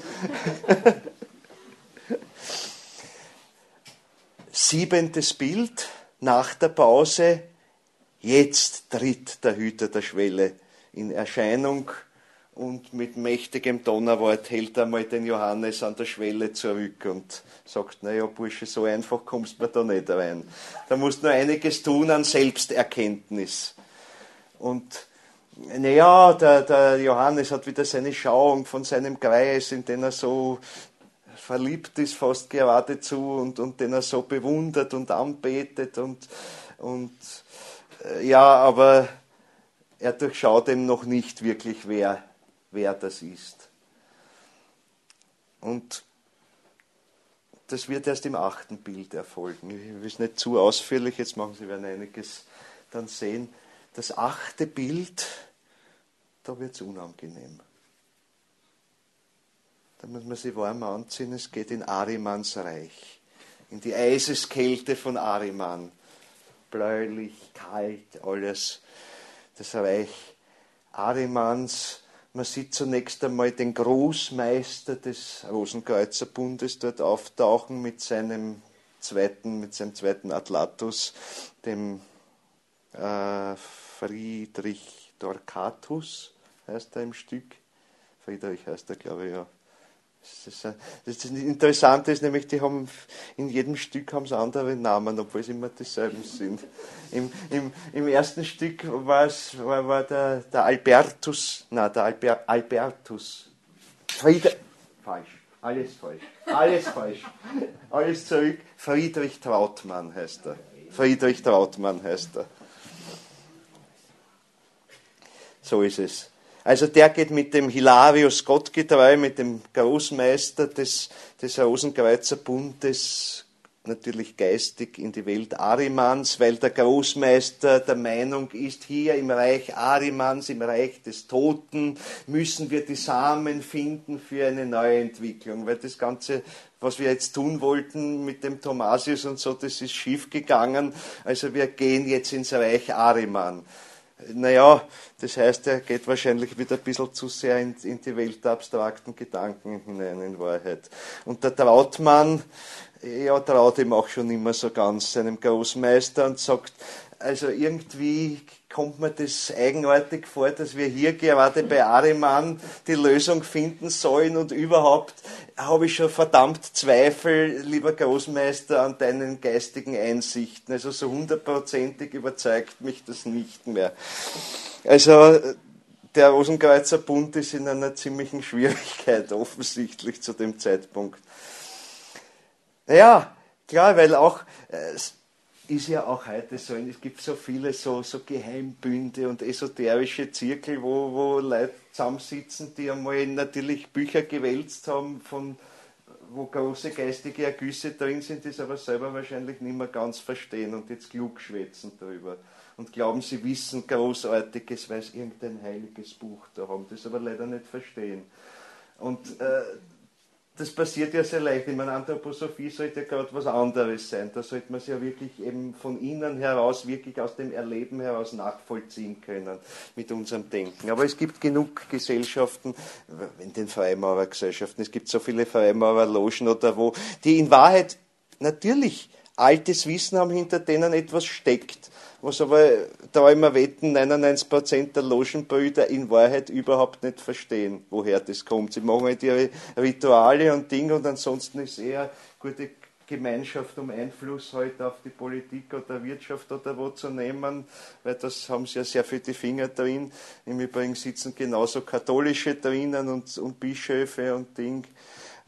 A: Siebentes Bild nach der Pause. Jetzt tritt der Hüter der Schwelle in Erscheinung und mit mächtigem Donnerwort hält er mal den Johannes an der Schwelle zurück und sagt, naja Bursche, so einfach kommst du da nicht rein. Da musst du nur einiges tun an Selbsterkenntnis. Und naja, der, der Johannes hat wieder seine Schauung von seinem Greis, in den er so verliebt ist, fast geradezu, und, und den er so bewundert und anbetet. Und, und ja, aber er durchschaut ihm noch nicht wirklich, wer wer das ist. Und das wird erst im achten Bild erfolgen. Ich will es nicht zu ausführlich jetzt machen, Sie werden einiges dann sehen. Das achte Bild, da wird es unangenehm. Da muss man sich warm anziehen, es geht in Arimans Reich, in die Eiseskälte von Ariman. Bläulich, kalt, alles. Das Reich Arimans. Man sieht zunächst einmal den Großmeister des Rosenkreuzerbundes dort auftauchen mit seinem zweiten, mit seinem zweiten Atlatus, dem äh, Friedrich Torquatus, heißt er im Stück. Friedrich heißt er, glaube ich, ja. Das, ist, das Interessante ist nämlich, die haben in jedem Stück haben sie andere Namen, obwohl es immer dieselben sind. Im, im, im ersten Stück war es war, war der, der Albertus, nein, der Alber, Albertus. Frieder, falsch, alles falsch, alles falsch, alles zurück. Friedrich Trautmann heißt er. Friedrich Trautmann heißt er. So ist es. Also der geht mit dem Hilarius gottgetreu, mit dem Großmeister des, des Rosenkreuzerbundes, natürlich geistig in die Welt Arimans, weil der Großmeister der Meinung ist, hier im Reich Arimans, im Reich des Toten, müssen wir die Samen finden für eine neue Entwicklung, weil das Ganze, was wir jetzt tun wollten mit dem Thomasius und so, das ist schief gegangen, also wir gehen jetzt ins Reich Ariman. Naja, das heißt, er geht wahrscheinlich wieder ein bisschen zu sehr in, in die Welt der abstrakten Gedanken hinein, in Wahrheit. Und der Trautmann, ja, traut ihm auch schon immer so ganz seinem Großmeister und sagt, also irgendwie kommt mir das eigenartig vor, dass wir hier gerade bei Ariman die Lösung finden sollen und überhaupt habe ich schon verdammt Zweifel, lieber Großmeister, an deinen geistigen Einsichten. Also so hundertprozentig überzeugt mich das nicht mehr. Also der Rosenkreuzerbund ist in einer ziemlichen Schwierigkeit offensichtlich zu dem Zeitpunkt. Naja, klar, weil auch äh, ist ja auch heute so, es gibt so viele so, so Geheimbünde und esoterische Zirkel, wo, wo Leute zusammensitzen, die einmal natürlich Bücher gewälzt haben, von, wo große geistige Ergüsse drin sind, die es aber selber wahrscheinlich nicht mehr ganz verstehen und jetzt klug schwätzen darüber. Und glauben, sie wissen Großartiges, weil sie irgendein heiliges Buch da haben, das aber leider nicht verstehen. Und äh, das passiert ja sehr leicht. Ich meine, Anthroposophie sollte ja gerade was anderes sein. Da sollte man es ja wirklich eben von innen heraus, wirklich aus dem Erleben heraus nachvollziehen können mit unserem Denken. Aber es gibt genug Gesellschaften, in den Freimaurergesellschaften, es gibt so viele Freimaurerlogen oder wo, die in Wahrheit natürlich altes Wissen haben, hinter denen etwas steckt, was aber, da immer wetten, neunundneunzig Prozent der Logenbrüder in Wahrheit überhaupt nicht verstehen, woher das kommt. Sie machen halt ihre Rituale und Dinge und ansonsten ist eher gute Gemeinschaft, um Einfluss halt auf die Politik oder Wirtschaft oder wo zu nehmen, weil das haben sie ja sehr viel die Finger drin. Im Übrigen sitzen genauso Katholische drinnen und, und Bischöfe und Ding.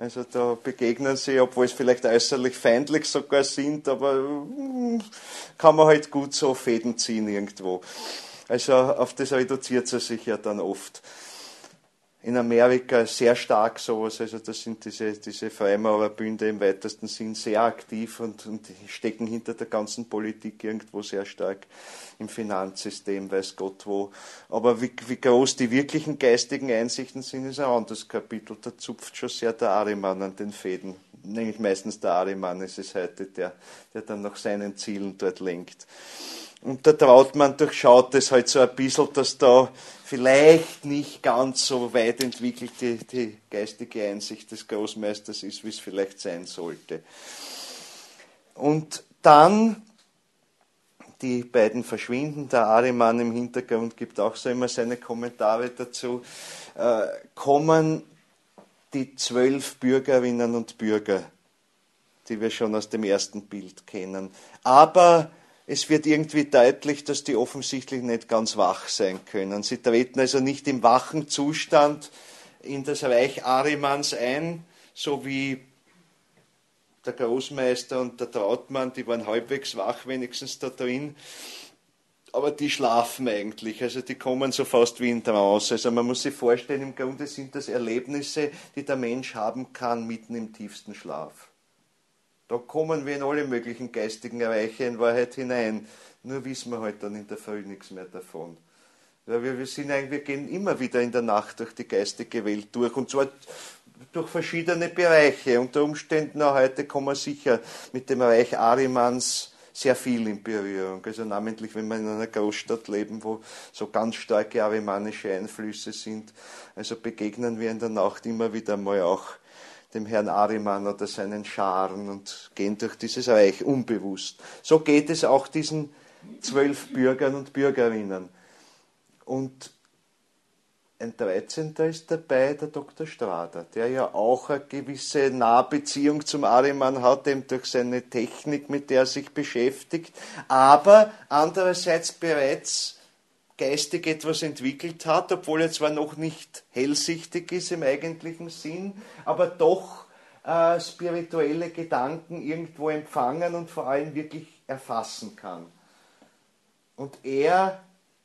A: Also da begegnen sie, obwohl es vielleicht äußerlich feindlich sogar sind, aber hm, kann man halt gut so Fäden ziehen irgendwo. Also auf das reduziert sie sich ja dann oft. In Amerika sehr stark sowas, also da sind diese, diese Freimaurerbünde im weitesten Sinn sehr aktiv und, und stecken hinter der ganzen Politik irgendwo sehr stark im Finanzsystem, weiß Gott wo. Aber wie, wie groß die wirklichen geistigen Einsichten sind, ist ein anderes Kapitel. Da zupft schon sehr der Ahriman an den Fäden. Nämlich meistens der Ahriman ist es heute, der, der dann nach seinen Zielen dort lenkt. Und der Trautmann durchschaut es halt so ein bisschen, dass da vielleicht nicht ganz so weit entwickelt die, die geistige Einsicht des Großmeisters ist, wie es vielleicht sein sollte. Und dann, die beiden verschwinden, der Ahriman im Hintergrund gibt auch so immer seine Kommentare dazu, äh, kommen die zwölf Bürgerinnen und Bürger, die wir schon aus dem ersten Bild kennen. Aber es wird irgendwie deutlich, dass die offensichtlich nicht ganz wach sein können. Sie treten also nicht im wachen Zustand in das Reich Ahrimans ein, so wie der Großmeister und der Trautmann, die waren halbwegs wach wenigstens da drin, aber die schlafen eigentlich, also die kommen so fast wie in Trance. Also man muss sich vorstellen, im Grunde sind das Erlebnisse, die der Mensch haben kann mitten im tiefsten Schlaf. Da kommen wir in alle möglichen geistigen Reiche in Wahrheit hinein. Nur wissen wir halt dann in der Früh nichts mehr davon. Ja, wir, wir, sind eigentlich, wir gehen immer wieder in der Nacht durch die geistige Welt durch. Und zwar durch verschiedene Bereiche. Unter Umständen auch heute kommen wir sicher mit dem Reich Ahrimans sehr viel in Berührung. Also namentlich, wenn wir in einer Großstadt leben, wo so ganz starke ahrimanische Einflüsse sind. Also begegnen wir in der Nacht immer wieder mal auch dem Herrn Ahriman oder seinen Scharen und gehen durch dieses Reich unbewusst. So geht es auch diesen zwölf Bürgern und Bürgerinnen. Und ein dreizehnter ist dabei, der Doktor Strader, der ja auch eine gewisse Nahbeziehung zum Ahriman hat, eben durch seine Technik, mit der er sich beschäftigt, aber andererseits bereits geistig etwas entwickelt hat, obwohl er zwar noch nicht hellsichtig ist im eigentlichen Sinn, aber doch äh, spirituelle Gedanken irgendwo empfangen und vor allem wirklich erfassen kann. Und er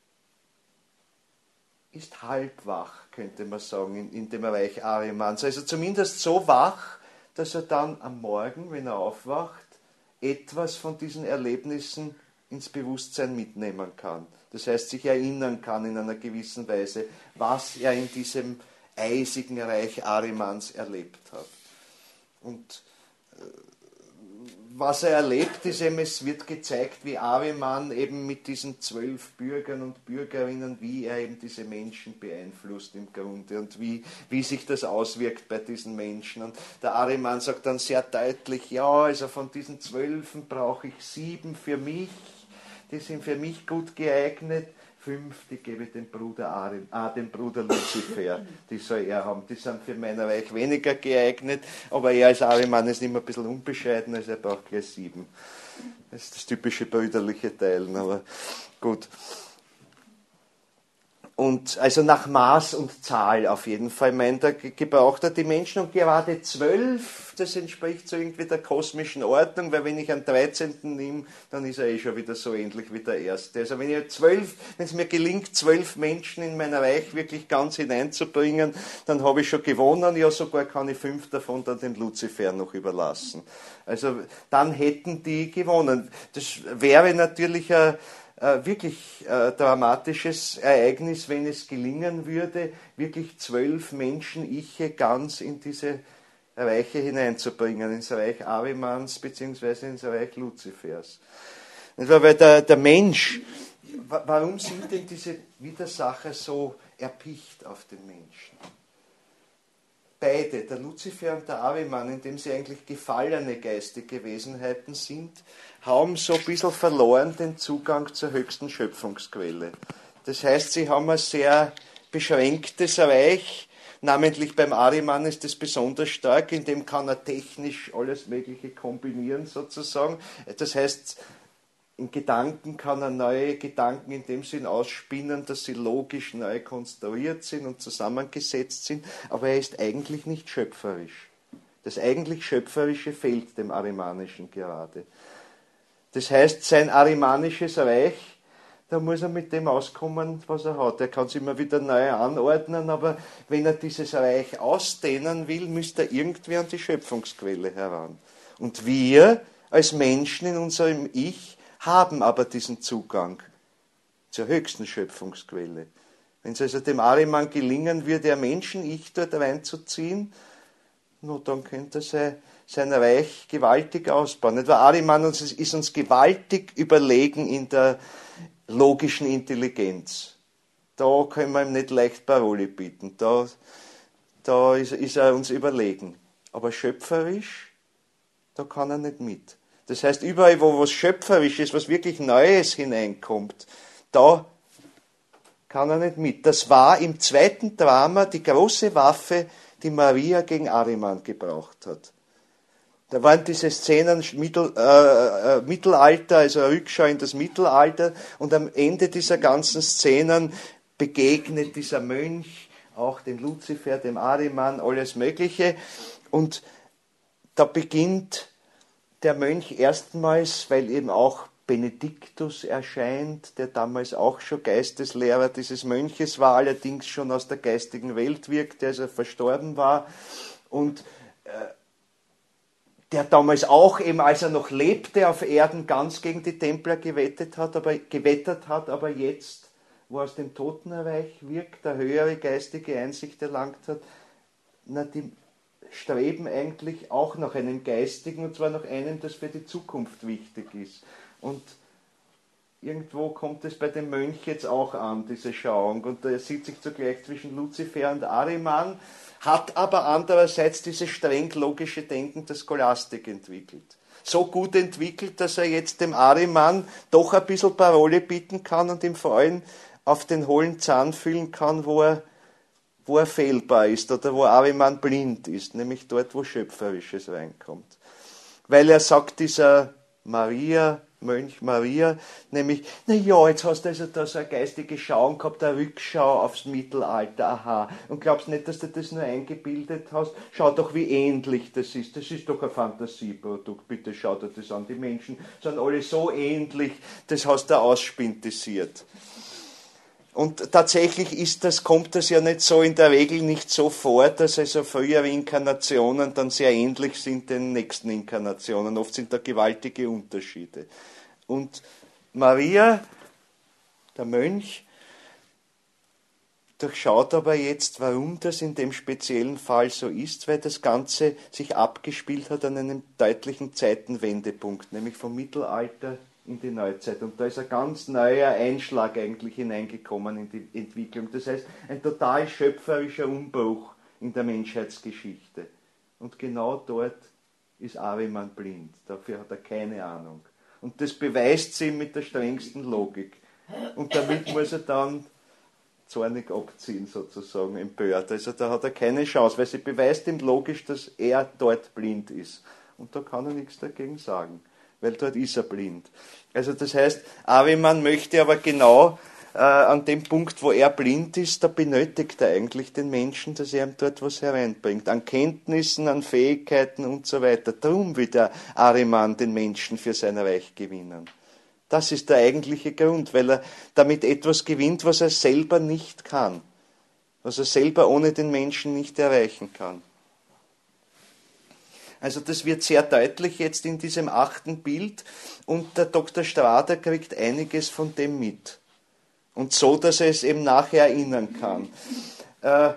A: ist halbwach, könnte man sagen, in, in dem Reich Ahrimans. Also zumindest so wach, dass er dann am Morgen, wenn er aufwacht, etwas von diesen Erlebnissen ins Bewusstsein mitnehmen kann. Das heißt, sich erinnern kann in einer gewissen Weise, was er in diesem eisigen Reich Ahrimans erlebt hat. Und äh, was er erlebt, ist eben, es wird gezeigt, wie Ahriman eben mit diesen zwölf Bürgern und Bürgerinnen, wie er eben diese Menschen beeinflusst im Grunde und wie, wie sich das auswirkt bei diesen Menschen. Und der Ahriman sagt dann sehr deutlich, ja, also von diesen zwölfen brauche ich sieben für mich, die sind für mich gut geeignet. Fünf, die gebe ich dem Bruder Arim, ah, dem Bruder Luzifer, die soll er haben. Die sind für mein Reich weniger geeignet, aber er als Ahriman ist immer ein bisschen unbescheiden, also er braucht gleich sieben. Das ist das typische brüderliche Teilen, aber gut. Und also nach Maß und Zahl auf jeden Fall meint er, gebraucht er die Menschen und gerade zwölf, das entspricht so irgendwie der kosmischen Ordnung, weil wenn ich einen dreizehnten nehme, dann ist er eh schon wieder so ähnlich wie der erste. Also wenn ich zwölf, wenn es mir gelingt, zwölf Menschen in mein Reich wirklich ganz hineinzubringen, dann habe ich schon gewonnen, ja sogar kann ich fünf davon dann dem Luzifer noch überlassen. Also dann hätten die gewonnen. Das wäre natürlich ein Äh, wirklich äh, dramatisches Ereignis, wenn es gelingen würde, wirklich zwölf Menschen Iche ganz in diese Reiche hineinzubringen, ins Reich Ahrimans bzw. ins Reich Luzifers. Weil der, der Mensch, warum sind denn diese Widersacher so erpicht auf den Menschen? Beide, der Luzifer und der Ahriman, indem sie eigentlich gefallene geistige Wesenheiten sind, haben so ein bisschen verloren den Zugang zur höchsten Schöpfungsquelle. Das heißt, sie haben ein sehr beschränktes Reich, namentlich beim Ahriman ist das besonders stark, in dem kann er technisch alles Mögliche kombinieren sozusagen. Das heißt, in Gedanken kann er neue Gedanken in dem Sinn ausspinnen, dass sie logisch neu konstruiert sind und zusammengesetzt sind, aber er ist eigentlich nicht schöpferisch. Das eigentlich Schöpferische fehlt dem Arimanischen gerade. Das heißt, sein arimanisches Reich, da muss er mit dem auskommen, was er hat. Er kann es immer wieder neu anordnen, aber wenn er dieses Reich ausdehnen will, müsste er irgendwie an die Schöpfungsquelle heran. Und wir als Menschen in unserem Ich haben aber diesen Zugang zur höchsten Schöpfungsquelle. Wenn es also dem Ahriman gelingen würde, ein Menschen-Ich dort reinzuziehen, no, dann könnte er sein, sein Reich gewaltig ausbauen. Der Ahriman ist uns gewaltig überlegen in der logischen Intelligenz. Da können wir ihm nicht leicht Parole bieten. Da, da ist, ist er uns überlegen. Aber schöpferisch, da kann er nicht mit. Das heißt, überall, wo was schöpferisch ist, was wirklich Neues hineinkommt, da kann er nicht mit. Das war im zweiten Drama die große Waffe, die Maria gegen Ahriman gebraucht hat. Da waren diese Szenen Mittel, äh, äh, Mittelalter, also eine Rückschau in das Mittelalter, und am Ende dieser ganzen Szenen begegnet dieser Mönch auch dem Luzifer, dem Ahriman, alles Mögliche, und da beginnt der Mönch erstmals, weil eben auch Benediktus erscheint, der damals auch schon Geisteslehrer dieses Mönches war, allerdings schon aus der geistigen Welt wirkte, als er verstorben war, und äh, der damals auch, eben als er noch lebte auf Erden, ganz gegen die Templer gewettet hat, aber, gewettert hat, aber jetzt, wo er aus dem Totenreich wirkt, eine höhere geistige Einsicht erlangt hat, na, die streben eigentlich auch nach einem Geistigen, und zwar nach einem, das für die Zukunft wichtig ist. Und irgendwo kommt es bei dem Mönch jetzt auch an, diese Schauung, und er sieht sich zugleich zwischen Luzifer und Ahriman, hat aber andererseits dieses streng logische Denken der Scholastik entwickelt. So gut entwickelt, dass er jetzt dem Ahriman doch ein bisschen Parole bieten kann und ihm vor allem auf den hohlen Zahn fühlen kann, wo er, wo er fehlbar ist oder wo Ahriman blind ist, nämlich dort, wo Schöpferisches reinkommt. Weil er sagt, dieser Maria, Mönch Maria, nämlich, na ja, jetzt hast du also da so eine geistige Schauung gehabt, eine Rückschau aufs Mittelalter, aha, und glaubst nicht, dass du das nur eingebildet hast? Schau doch, wie ähnlich das ist, das ist doch ein Fantasieprodukt, bitte schau dir das an, die Menschen sind alle so ähnlich, das hast du ausspintisiert. Und tatsächlich ist das, kommt das ja nicht so in der Regel nicht so vor, dass also frühere Inkarnationen dann sehr ähnlich sind den nächsten Inkarnationen. Oft sind da gewaltige Unterschiede. Und Maria, der Mönch, durchschaut aber jetzt, warum das in dem speziellen Fall so ist, weil das Ganze sich abgespielt hat an einem deutlichen Zeitenwendepunkt, nämlich vom Mittelalter in die Neuzeit. Und da ist ein ganz neuer Einschlag eigentlich hineingekommen in die Entwicklung. Das heißt, ein total schöpferischer Umbruch in der Menschheitsgeschichte. Und genau dort ist Ahriman blind. Dafür hat er keine Ahnung. Und das beweist sie mit der strengsten Logik. Und damit muss er dann zornig abziehen, sozusagen, empört. Also da hat er keine Chance, weil sie beweist ihm logisch, dass er dort blind ist. Und da kann er nichts dagegen sagen, weil dort ist er blind. Also das heißt, Ahriman möchte aber genau äh, an dem Punkt, wo er blind ist, da benötigt er eigentlich den Menschen, dass er ihm dort was hereinbringt. An Kenntnissen, an Fähigkeiten und so weiter. Darum will der Ahriman den Menschen für sein Reich gewinnen. Das ist der eigentliche Grund, weil er damit etwas gewinnt, was er selber nicht kann. Was er selber ohne den Menschen nicht erreichen kann. Also das wird sehr deutlich jetzt in diesem achten Bild, und der Doktor Strader kriegt einiges von dem mit. Und so, dass er es eben nachher erinnern kann. Äh,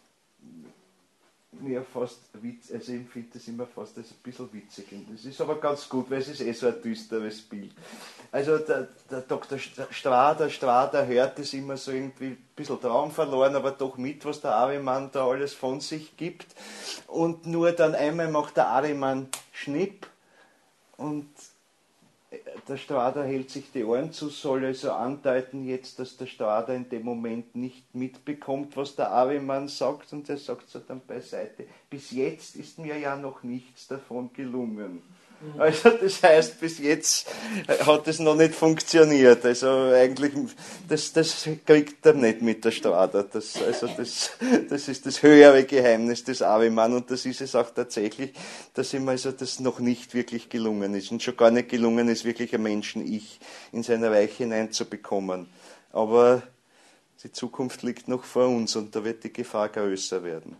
A: mir fast witz, also ich finde das immer fast das ein bisschen witzig. Das ist aber ganz gut, weil es ist eh so ein düsteres Bild. Also der, der Doktor Strader, Strader hört es immer so irgendwie ein bisschen traumverloren, aber doch mit, was der Ahriman da alles von sich gibt. Und nur dann einmal macht der Ahriman Schnipp und der Strader hält sich die Ohren zu, soll also andeuten jetzt, dass der Strader in dem Moment nicht mitbekommt, was der Ahriman sagt, und er sagt so dann beiseite, bis jetzt ist mir ja noch nichts davon gelungen. Also das heißt, bis jetzt hat es noch nicht funktioniert. Also eigentlich, das, das kriegt er nicht mit der Strada. Das, also das, das ist das höhere Geheimnis des Ahriman und das ist es auch tatsächlich, dass ihm also das noch nicht wirklich gelungen ist und schon gar nicht gelungen ist, wirklich ein Menschen-Ich in sein Reich hineinzubekommen. Aber die Zukunft liegt noch vor uns und da wird die Gefahr größer werden.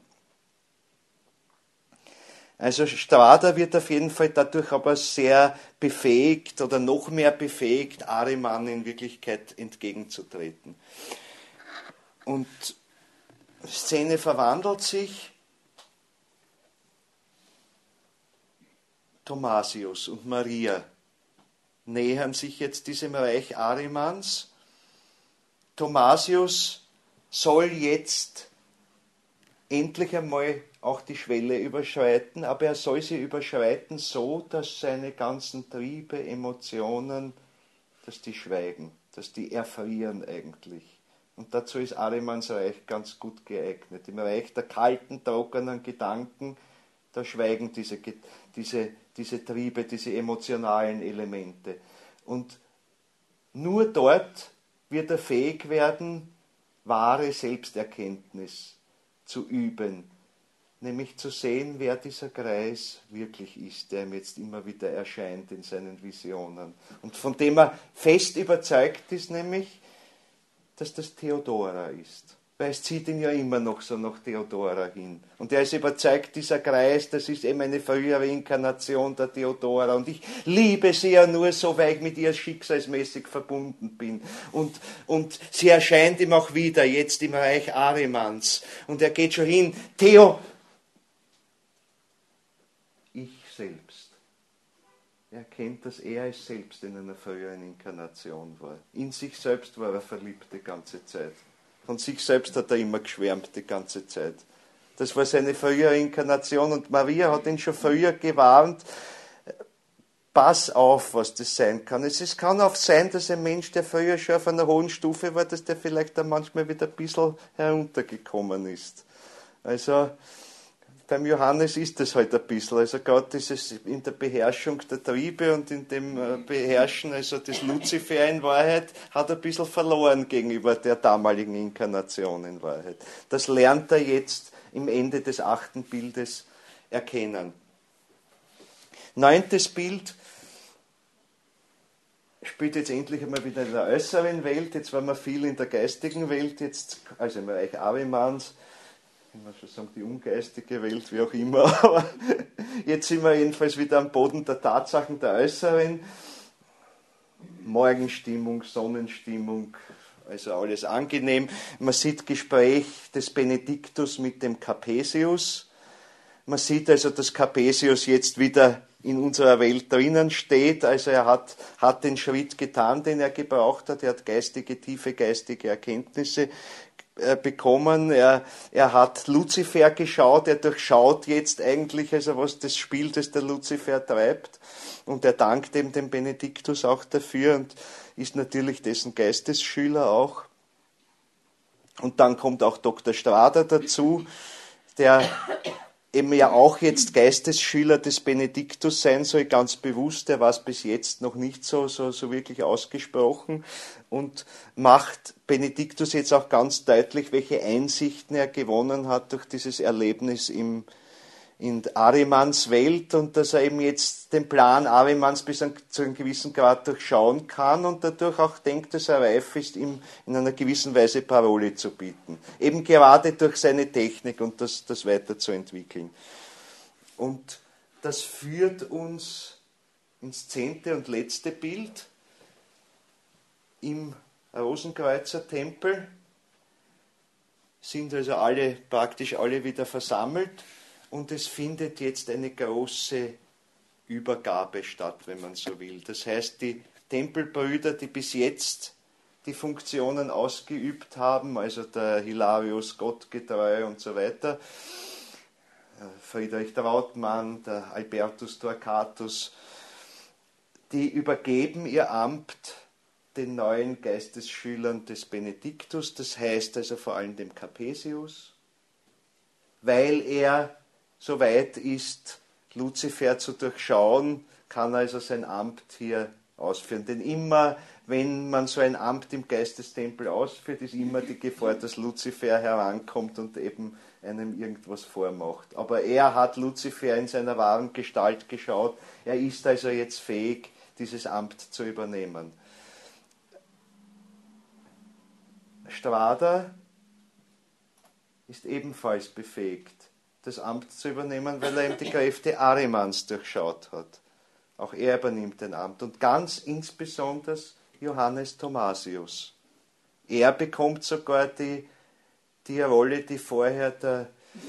A: Also Strada wird auf jeden Fall dadurch aber sehr befähigt oder noch mehr befähigt, Ahriman in Wirklichkeit entgegenzutreten. Und die Szene verwandelt sich. Thomasius und Maria nähern sich jetzt diesem Reich Ahrimans. Thomasius soll jetzt endlich einmal auch die Schwelle überschreiten, aber er soll sie überschreiten so, dass seine ganzen Triebe, Emotionen, dass die schweigen, dass die erfrieren eigentlich. Und dazu ist Ahrimans Reich ganz gut geeignet. Im Reich der kalten, trockenen Gedanken, da schweigen diese, diese, diese Triebe, diese emotionalen Elemente. Und nur dort wird er fähig werden, wahre Selbsterkenntnis zu üben, nämlich zu sehen, wer dieser Kreis wirklich ist, der ihm jetzt immer wieder erscheint in seinen Visionen. Und von dem er fest überzeugt ist, nämlich, dass das Theodora ist. Weil es zieht ihn ja immer noch so nach Theodora hin. Und er ist überzeugt, dieser Kreis, das ist eben eine frühere Inkarnation der Theodora. Und ich liebe sie ja nur so, weil ich mit ihr schicksalsmäßig verbunden bin. Und, und sie erscheint ihm auch wieder, jetzt im Reich Ahrimans. Und er geht schon hin, Theo, ich selbst. Er erkennt, dass er es selbst in einer früheren Inkarnation war. In sich selbst war er verliebt die ganze Zeit. Von sich selbst hat er immer geschwärmt die ganze Zeit. Das war seine frühere Inkarnation und Maria hat ihn schon früher gewarnt, pass auf, was das sein kann. Es, es kann auch sein, dass ein Mensch, der früher schon auf einer hohen Stufe war, dass der vielleicht dann manchmal wieder ein bisschen heruntergekommen ist. Also beim Johannes ist das halt ein bisschen, also gerade dieses in der Beherrschung der Triebe und in dem Beherrschen, also das Luzifer in Wahrheit, hat er ein bisschen verloren gegenüber der damaligen Inkarnation in Wahrheit. Das lernt er jetzt im Ende des achten Bildes erkennen. Neuntes Bild spielt jetzt endlich einmal wieder in der äußeren Welt, jetzt waren wir viel in der geistigen Welt, jetzt, also im Reich Ahrimans, ich muss schon sagen, die ungeistige Welt, wie auch immer, aber jetzt sind wir jedenfalls wieder am Boden der Tatsachen der Äußeren. Morgenstimmung, Sonnenstimmung, also alles angenehm. Man sieht Gespräch des Benediktus mit dem Capesius. Man sieht also, dass Capesius jetzt wieder in unserer Welt drinnen steht. Also er hat, hat den Schritt getan, den er gebraucht hat. Er hat geistige, tiefe geistige Erkenntnisse bekommen. Er, er hat Luzifer geschaut, er durchschaut jetzt eigentlich, also was das Spiel, das der Luzifer treibt. Und er dankt eben dem Benediktus auch dafür und ist natürlich dessen Geistesschüler auch. Und dann kommt auch Doktor Strada dazu, der eben ja auch jetzt Geistesschüler des Benediktus sein soll, ganz bewusst, der war es bis jetzt noch nicht so, so, so wirklich ausgesprochen und macht Benediktus jetzt auch ganz deutlich, welche Einsichten er gewonnen hat durch dieses Erlebnis im, in Ahrimans Welt und dass er eben jetzt den Plan Ahrimans bis an, zu einem gewissen Grad durchschauen kann und dadurch auch denkt, dass er reif ist, ihm in einer gewissen Weise Paroli zu bieten. Eben gerade durch seine Technik und das, das weiterzuentwickeln. Und das führt uns ins zehnte und letzte Bild im Rosenkreuzer Tempel. Sind also alle, praktisch alle wieder versammelt. Und es findet jetzt eine große Übergabe statt, wenn man so will. Das heißt, die Tempelbrüder, die bis jetzt die Funktionen ausgeübt haben, also der Hilarius Gottgetreu und so weiter, Friedrich Trautmann, der Albertus Torquatus, die übergeben ihr Amt den neuen Geistesschülern des Benediktus, das heißt also vor allem dem Capesius, weil er so weit ist, Luzifer zu durchschauen, kann er also sein Amt hier ausführen. Denn immer, wenn man so ein Amt im Geistestempel ausführt, ist immer die Gefahr, dass Luzifer herankommt und eben einem irgendwas vormacht. Aber er hat Luzifer in seiner wahren Gestalt geschaut. Er ist also jetzt fähig, dieses Amt zu übernehmen. Strada ist ebenfalls befähigt, das Amt zu übernehmen, weil er eben die Kräfte Arimans durchschaut hat. Auch er übernimmt ein Amt. Und ganz insbesondere Johannes Thomasius. Er bekommt sogar die, die Rolle, die vorher der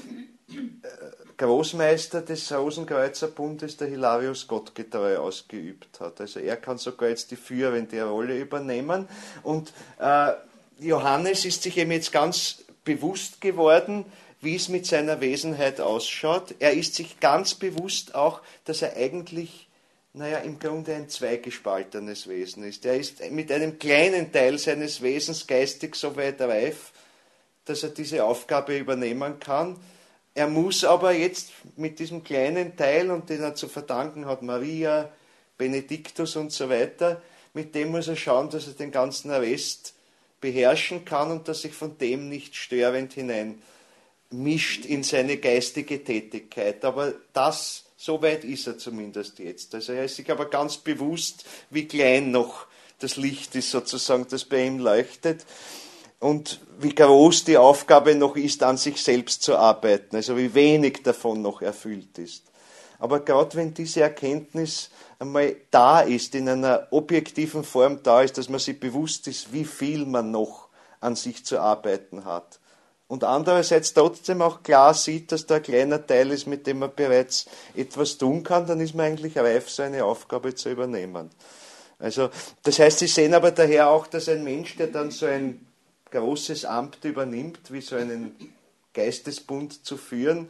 A: Großmeister des Rosenkreuzerbundes, der Hilarius Gottgetreu, ausgeübt hat. Also er kann sogar jetzt die führende Rolle übernehmen. Und äh, Johannes ist sich eben jetzt ganz bewusst geworden, wie es mit seiner Wesenheit ausschaut. Er ist sich ganz bewusst auch, dass er eigentlich, naja, im Grunde ein zweigespaltenes Wesen ist. Er ist mit einem kleinen Teil seines Wesens geistig so weit reif, dass er diese Aufgabe übernehmen kann. Er muss aber jetzt mit diesem kleinen Teil, und den er zu verdanken hat, Maria, Benediktus und so weiter, mit dem muss er schauen, dass er den ganzen Rest beherrschen kann und dass sich von dem nicht störend hinein mischt in seine geistige Tätigkeit. Aber das, so weit ist er zumindest jetzt. Also er ist sich aber ganz bewusst, wie klein noch das Licht ist sozusagen, das bei ihm leuchtet. Und wie groß die Aufgabe noch ist, an sich selbst zu arbeiten. Also wie wenig davon noch erfüllt ist. Aber gerade wenn diese Erkenntnis einmal da ist, in einer objektiven Form da ist, dass man sich bewusst ist, wie viel man noch an sich zu arbeiten hat. Und andererseits trotzdem auch klar sieht, dass da ein kleiner Teil ist, mit dem man bereits etwas tun kann, dann ist man eigentlich reif, so eine Aufgabe zu übernehmen. Also, das heißt, Sie sehen aber daher auch, dass ein Mensch, der dann so ein großes Amt übernimmt, wie so einen Geistesbund zu führen,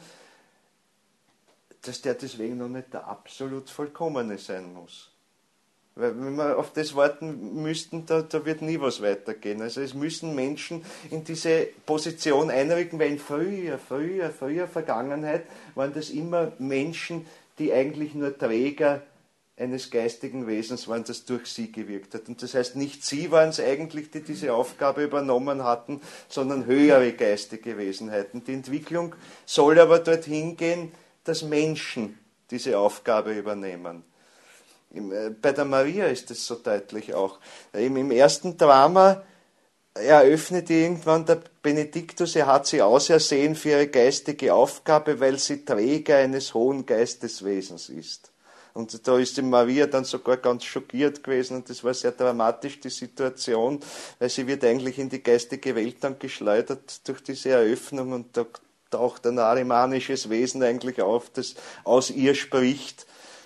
A: dass der deswegen noch nicht der absolut Vollkommene sein muss. Weil wenn wir auf das warten müssten, da, da wird nie was weitergehen. Also es müssen Menschen in diese Position einrücken, weil in früher, früher, früher Vergangenheit waren das immer Menschen, die eigentlich nur Träger eines geistigen Wesens waren, das durch sie gewirkt hat. Und das heißt, nicht sie waren es eigentlich, die diese Aufgabe übernommen hatten, sondern höhere geistige Wesenheiten. Die Entwicklung soll aber dorthin gehen, dass Menschen diese Aufgabe übernehmen. Bei der Maria ist es so deutlich auch. Im ersten Drama eröffnet irgendwann der Benediktus, er hat sie ausersehen für ihre geistige Aufgabe, weil sie Träger eines hohen Geisteswesens ist. Und da ist die Maria dann sogar ganz schockiert gewesen und das war sehr dramatisch, die Situation, weil sie wird eigentlich in die geistige Welt dann geschleudert durch diese Eröffnung und da taucht ein arimanisches Wesen eigentlich auf, das aus ihr spricht.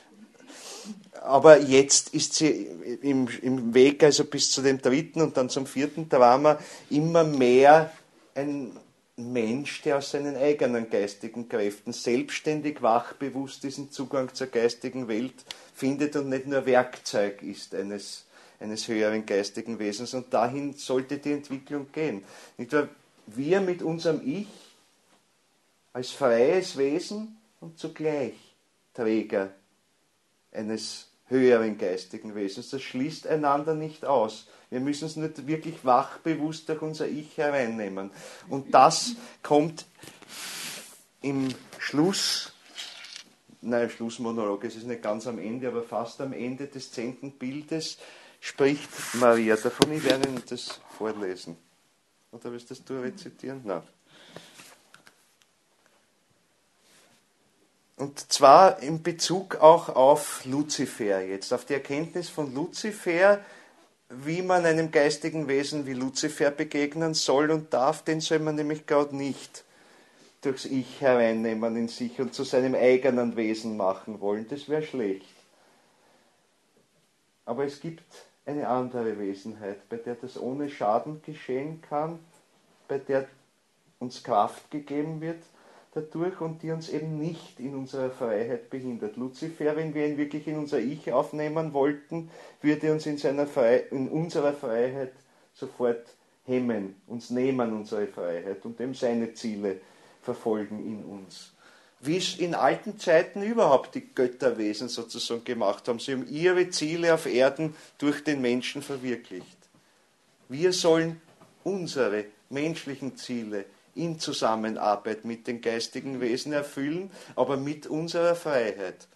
A: Aber jetzt ist sie im, im Weg, also bis zu dem dritten und dann zum vierten Drama, immer mehr ein Mensch, der aus seinen eigenen geistigen Kräften selbstständig, wachbewusst diesen Zugang zur geistigen Welt findet und nicht nur Werkzeug ist eines, eines höheren geistigen Wesens. Und dahin sollte die Entwicklung gehen. Nicht wahr? Wir mit unserem Ich als freies Wesen und zugleich Träger eines höheren geistigen Wesens. Das schließt einander nicht aus. Wir müssen es nicht wirklich wachbewusst durch unser Ich hereinnehmen. Und das kommt im Schluss, nein, Schlussmonolog, es ist nicht ganz am Ende, aber fast am Ende des zehnten Bildes spricht Maria davon. Ich werde Ihnen das vorlesen. Oder willst du das du rezitieren? Nein. Und zwar in Bezug auch auf Luzifer jetzt, auf die Erkenntnis von Luzifer, wie man einem geistigen Wesen wie Luzifer begegnen soll und darf, den soll man nämlich gerade nicht durchs Ich hereinnehmen in sich und zu seinem eigenen Wesen machen wollen. Das wäre schlecht. Aber es gibt eine andere Wesenheit, bei der das ohne Schaden geschehen kann, bei der uns Kraft gegeben wird dadurch und die uns eben nicht in unserer Freiheit behindert. Luzifer, wenn wir ihn wirklich in unser Ich aufnehmen wollten, würde uns in, seiner Frei- in unserer Freiheit sofort hemmen, uns nehmen unsere Freiheit und eben seine Ziele verfolgen in uns. wie es in alten Zeiten überhaupt die Götterwesen sozusagen gemacht haben. Sie haben ihre Ziele auf Erden durch den Menschen verwirklicht. Wir sollen unsere menschlichen Ziele in Zusammenarbeit mit den geistigen Wesen erfüllen, aber mit unserer Freiheit.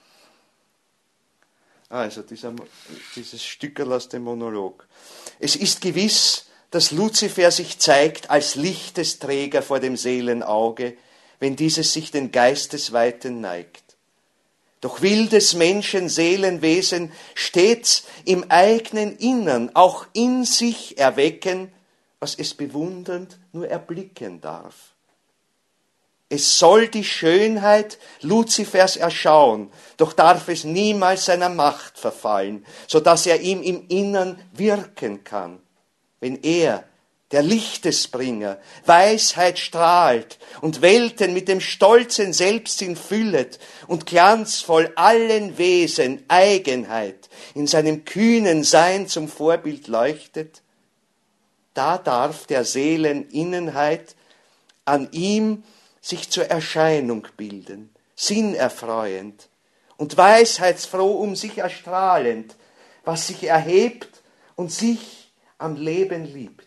A: Also dieser, dieses Stückerl aus dem Monolog. Es ist gewiss, dass Luzifer sich zeigt als Lichtesträger vor dem Seelenauge, wenn dieses sich den Geistesweiten neigt. Doch will des Menschen Seelenwesen stets im eigenen Innern, auch in sich erwecken, was es bewundernd nur erblicken darf. Es soll die Schönheit Luzifers erschauen, doch darf es niemals seiner Macht verfallen, so dass er ihm im Innern wirken kann. Wenn er, der Lichtesbringer, Weisheit strahlt und Welten mit dem stolzen Selbstsinn füllet und glanzvoll allen Wesen Eigenheit in seinem kühnen Sein zum Vorbild leuchtet, da darf der Seeleninnenheit an ihm sich zur Erscheinung bilden, sinnerfreuend und weisheitsfroh um sich erstrahlend, was sich erhebt und sich am Leben liebt.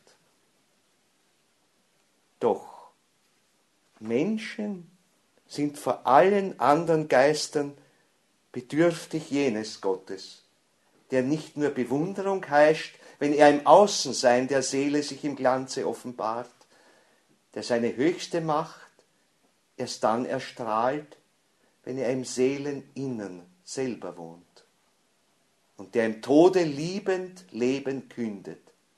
A: Doch Menschen sind vor allen anderen Geistern bedürftig jenes Gottes, der nicht nur Bewunderung heischt, wenn er im Außensein der Seele sich im Glanze offenbart, der seine höchste Macht erst dann erstrahlt, wenn er im Seeleninnern selber wohnt und der im Tode liebend Leben kündet.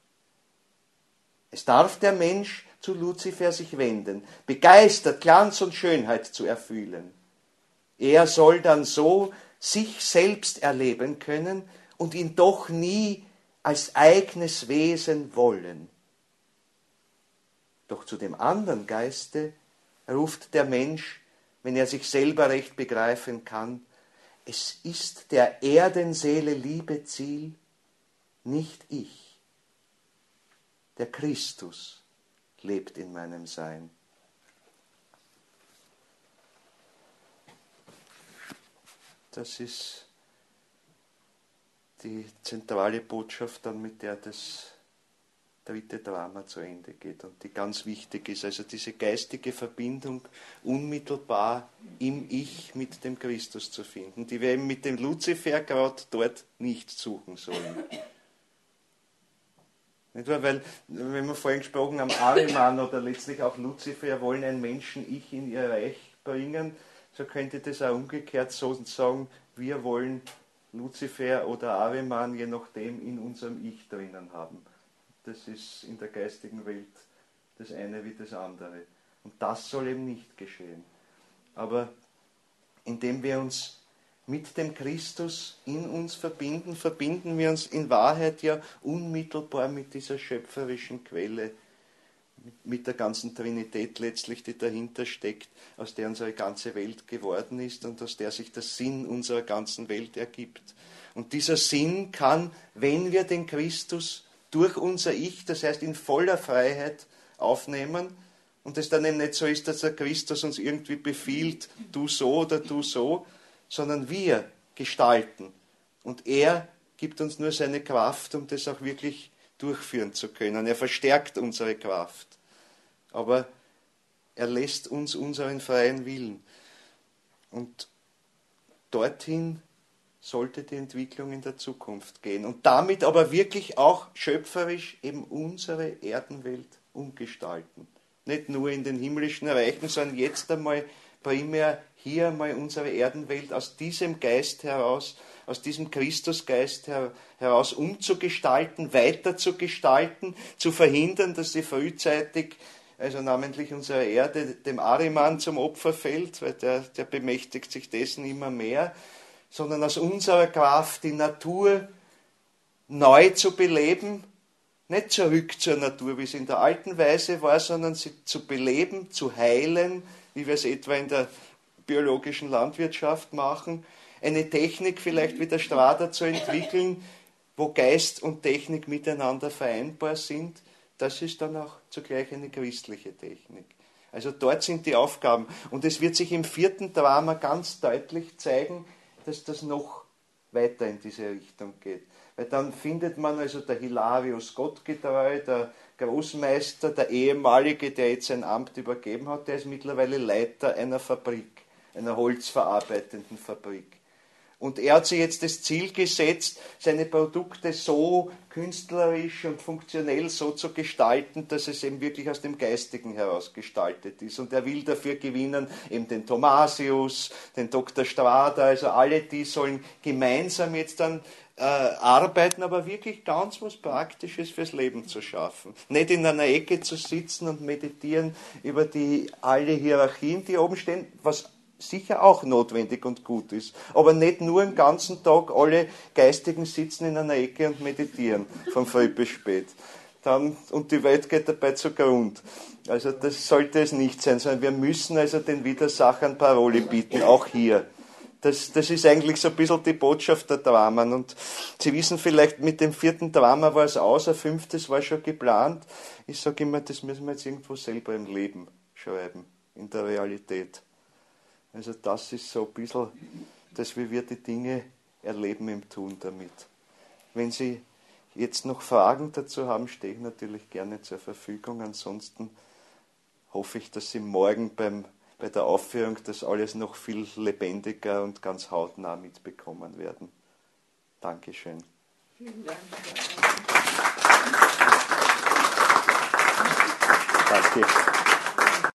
A: Es darf der Mensch zu Luzifer sich wenden, begeistert Glanz und Schönheit zu erfühlen. Er soll dann so sich selbst erleben können und ihn doch nie als eigenes Wesen wollen. Doch zu dem anderen Geiste ruft der Mensch, wenn er sich selber recht begreifen kann, es ist der Erdenseele Liebe Ziel, nicht ich. Der Christus lebt in meinem Sein. Das ist die zentrale Botschaft dann, mit der das dritte Drama zu Ende geht und die ganz wichtig ist. Also diese geistige Verbindung unmittelbar im Ich mit dem Christus zu finden, die wir eben mit dem Luzifer gerade dort nicht suchen sollen. Nicht wahr? Weil, wenn wir vorhin gesprochen haben, Ahriman oder letztlich auch Luzifer wollen ein Menschen-Ich in ihr Reich bringen, so könnte das auch umgekehrt so sagen, wir wollen Luzifer oder Ahriman je nachdem in unserem Ich drinnen haben. Das ist in der geistigen Welt das eine wie das andere. Und das soll eben nicht geschehen. Aber indem wir uns mit dem Christus in uns verbinden, verbinden wir uns in Wahrheit ja unmittelbar mit dieser schöpferischen Quelle, mit der ganzen Trinität letztlich, die dahinter steckt, aus der unsere ganze Welt geworden ist und aus der sich der Sinn unserer ganzen Welt ergibt. Und dieser Sinn kann, wenn wir den Christus durch unser Ich, das heißt in voller Freiheit aufnehmen und es dann eben nicht so ist, dass der Christus uns irgendwie befiehlt, du so oder du so, sondern wir gestalten. Und er gibt uns nur seine Kraft, um das auch wirklich durchführen zu können. Er verstärkt unsere Kraft. Aber er lässt uns unseren freien Willen. Und dorthin sollte die Entwicklung in der Zukunft gehen. Und damit aber wirklich auch schöpferisch eben unsere Erdenwelt umgestalten. Nicht nur in den himmlischen Reichen, sondern jetzt einmal primär hier einmal unsere Erdenwelt aus diesem Geist heraus, aus diesem Christusgeist her, heraus umzugestalten, weiterzugestalten, zu verhindern, dass sie frühzeitig, also namentlich unsere Erde, dem Ahriman zum Opfer fällt, weil der, der bemächtigt sich dessen immer mehr, sondern aus unserer Kraft die Natur neu zu beleben, nicht zurück zur Natur, wie es in der alten Weise war, sondern sie zu beleben, zu heilen, wie wir es etwa in der biologischen Landwirtschaft machen, eine Technik vielleicht wie der Strada zu entwickeln, wo Geist und Technik miteinander vereinbar sind, das ist dann auch zugleich eine christliche Technik. Also dort sind die Aufgaben. Und es wird sich im vierten Drama ganz deutlich zeigen, dass das noch weiter in diese Richtung geht. Weil dann findet man also der Hilarius Gottgetreu, der Großmeister, der ehemalige, der jetzt sein Amt übergeben hat, der ist mittlerweile Leiter einer Fabrik, einer holzverarbeitenden Fabrik. Und er hat sich jetzt das Ziel gesetzt, seine Produkte so künstlerisch und funktionell so zu gestalten, dass es eben wirklich aus dem Geistigen heraus gestaltet ist. Und er will dafür gewinnen eben den Thomasius, den Doktor Strada, also alle, die sollen gemeinsam jetzt dann äh, arbeiten, aber wirklich ganz was Praktisches fürs Leben zu schaffen. Nicht in einer Ecke zu sitzen und meditieren über die alle Hierarchien, die oben stehen, was sicher auch notwendig und gut ist. Aber nicht nur den ganzen Tag alle Geistigen sitzen in einer Ecke und meditieren, von früh bis spät. Dann, und die Welt geht dabei zugrund. Also das sollte es nicht sein, sondern wir müssen also den Widersachern Parole bieten, auch hier. Das, das ist eigentlich so ein bisschen die Botschaft der Dramen. Und Sie wissen vielleicht, mit dem vierten Drama war es aus, ein fünftes war schon geplant. Ich sage immer, das müssen wir jetzt irgendwo selber im Leben schreiben, in der Realität. Also das ist so ein bisschen, dass wir die Dinge erleben im Tun damit. Wenn Sie jetzt noch Fragen dazu haben, stehe ich natürlich gerne zur Verfügung. Ansonsten hoffe ich, dass Sie morgen beim, bei der Aufführung das alles noch viel lebendiger und ganz hautnah mitbekommen werden. Dankeschön.
B: Vielen Dank.
A: Danke.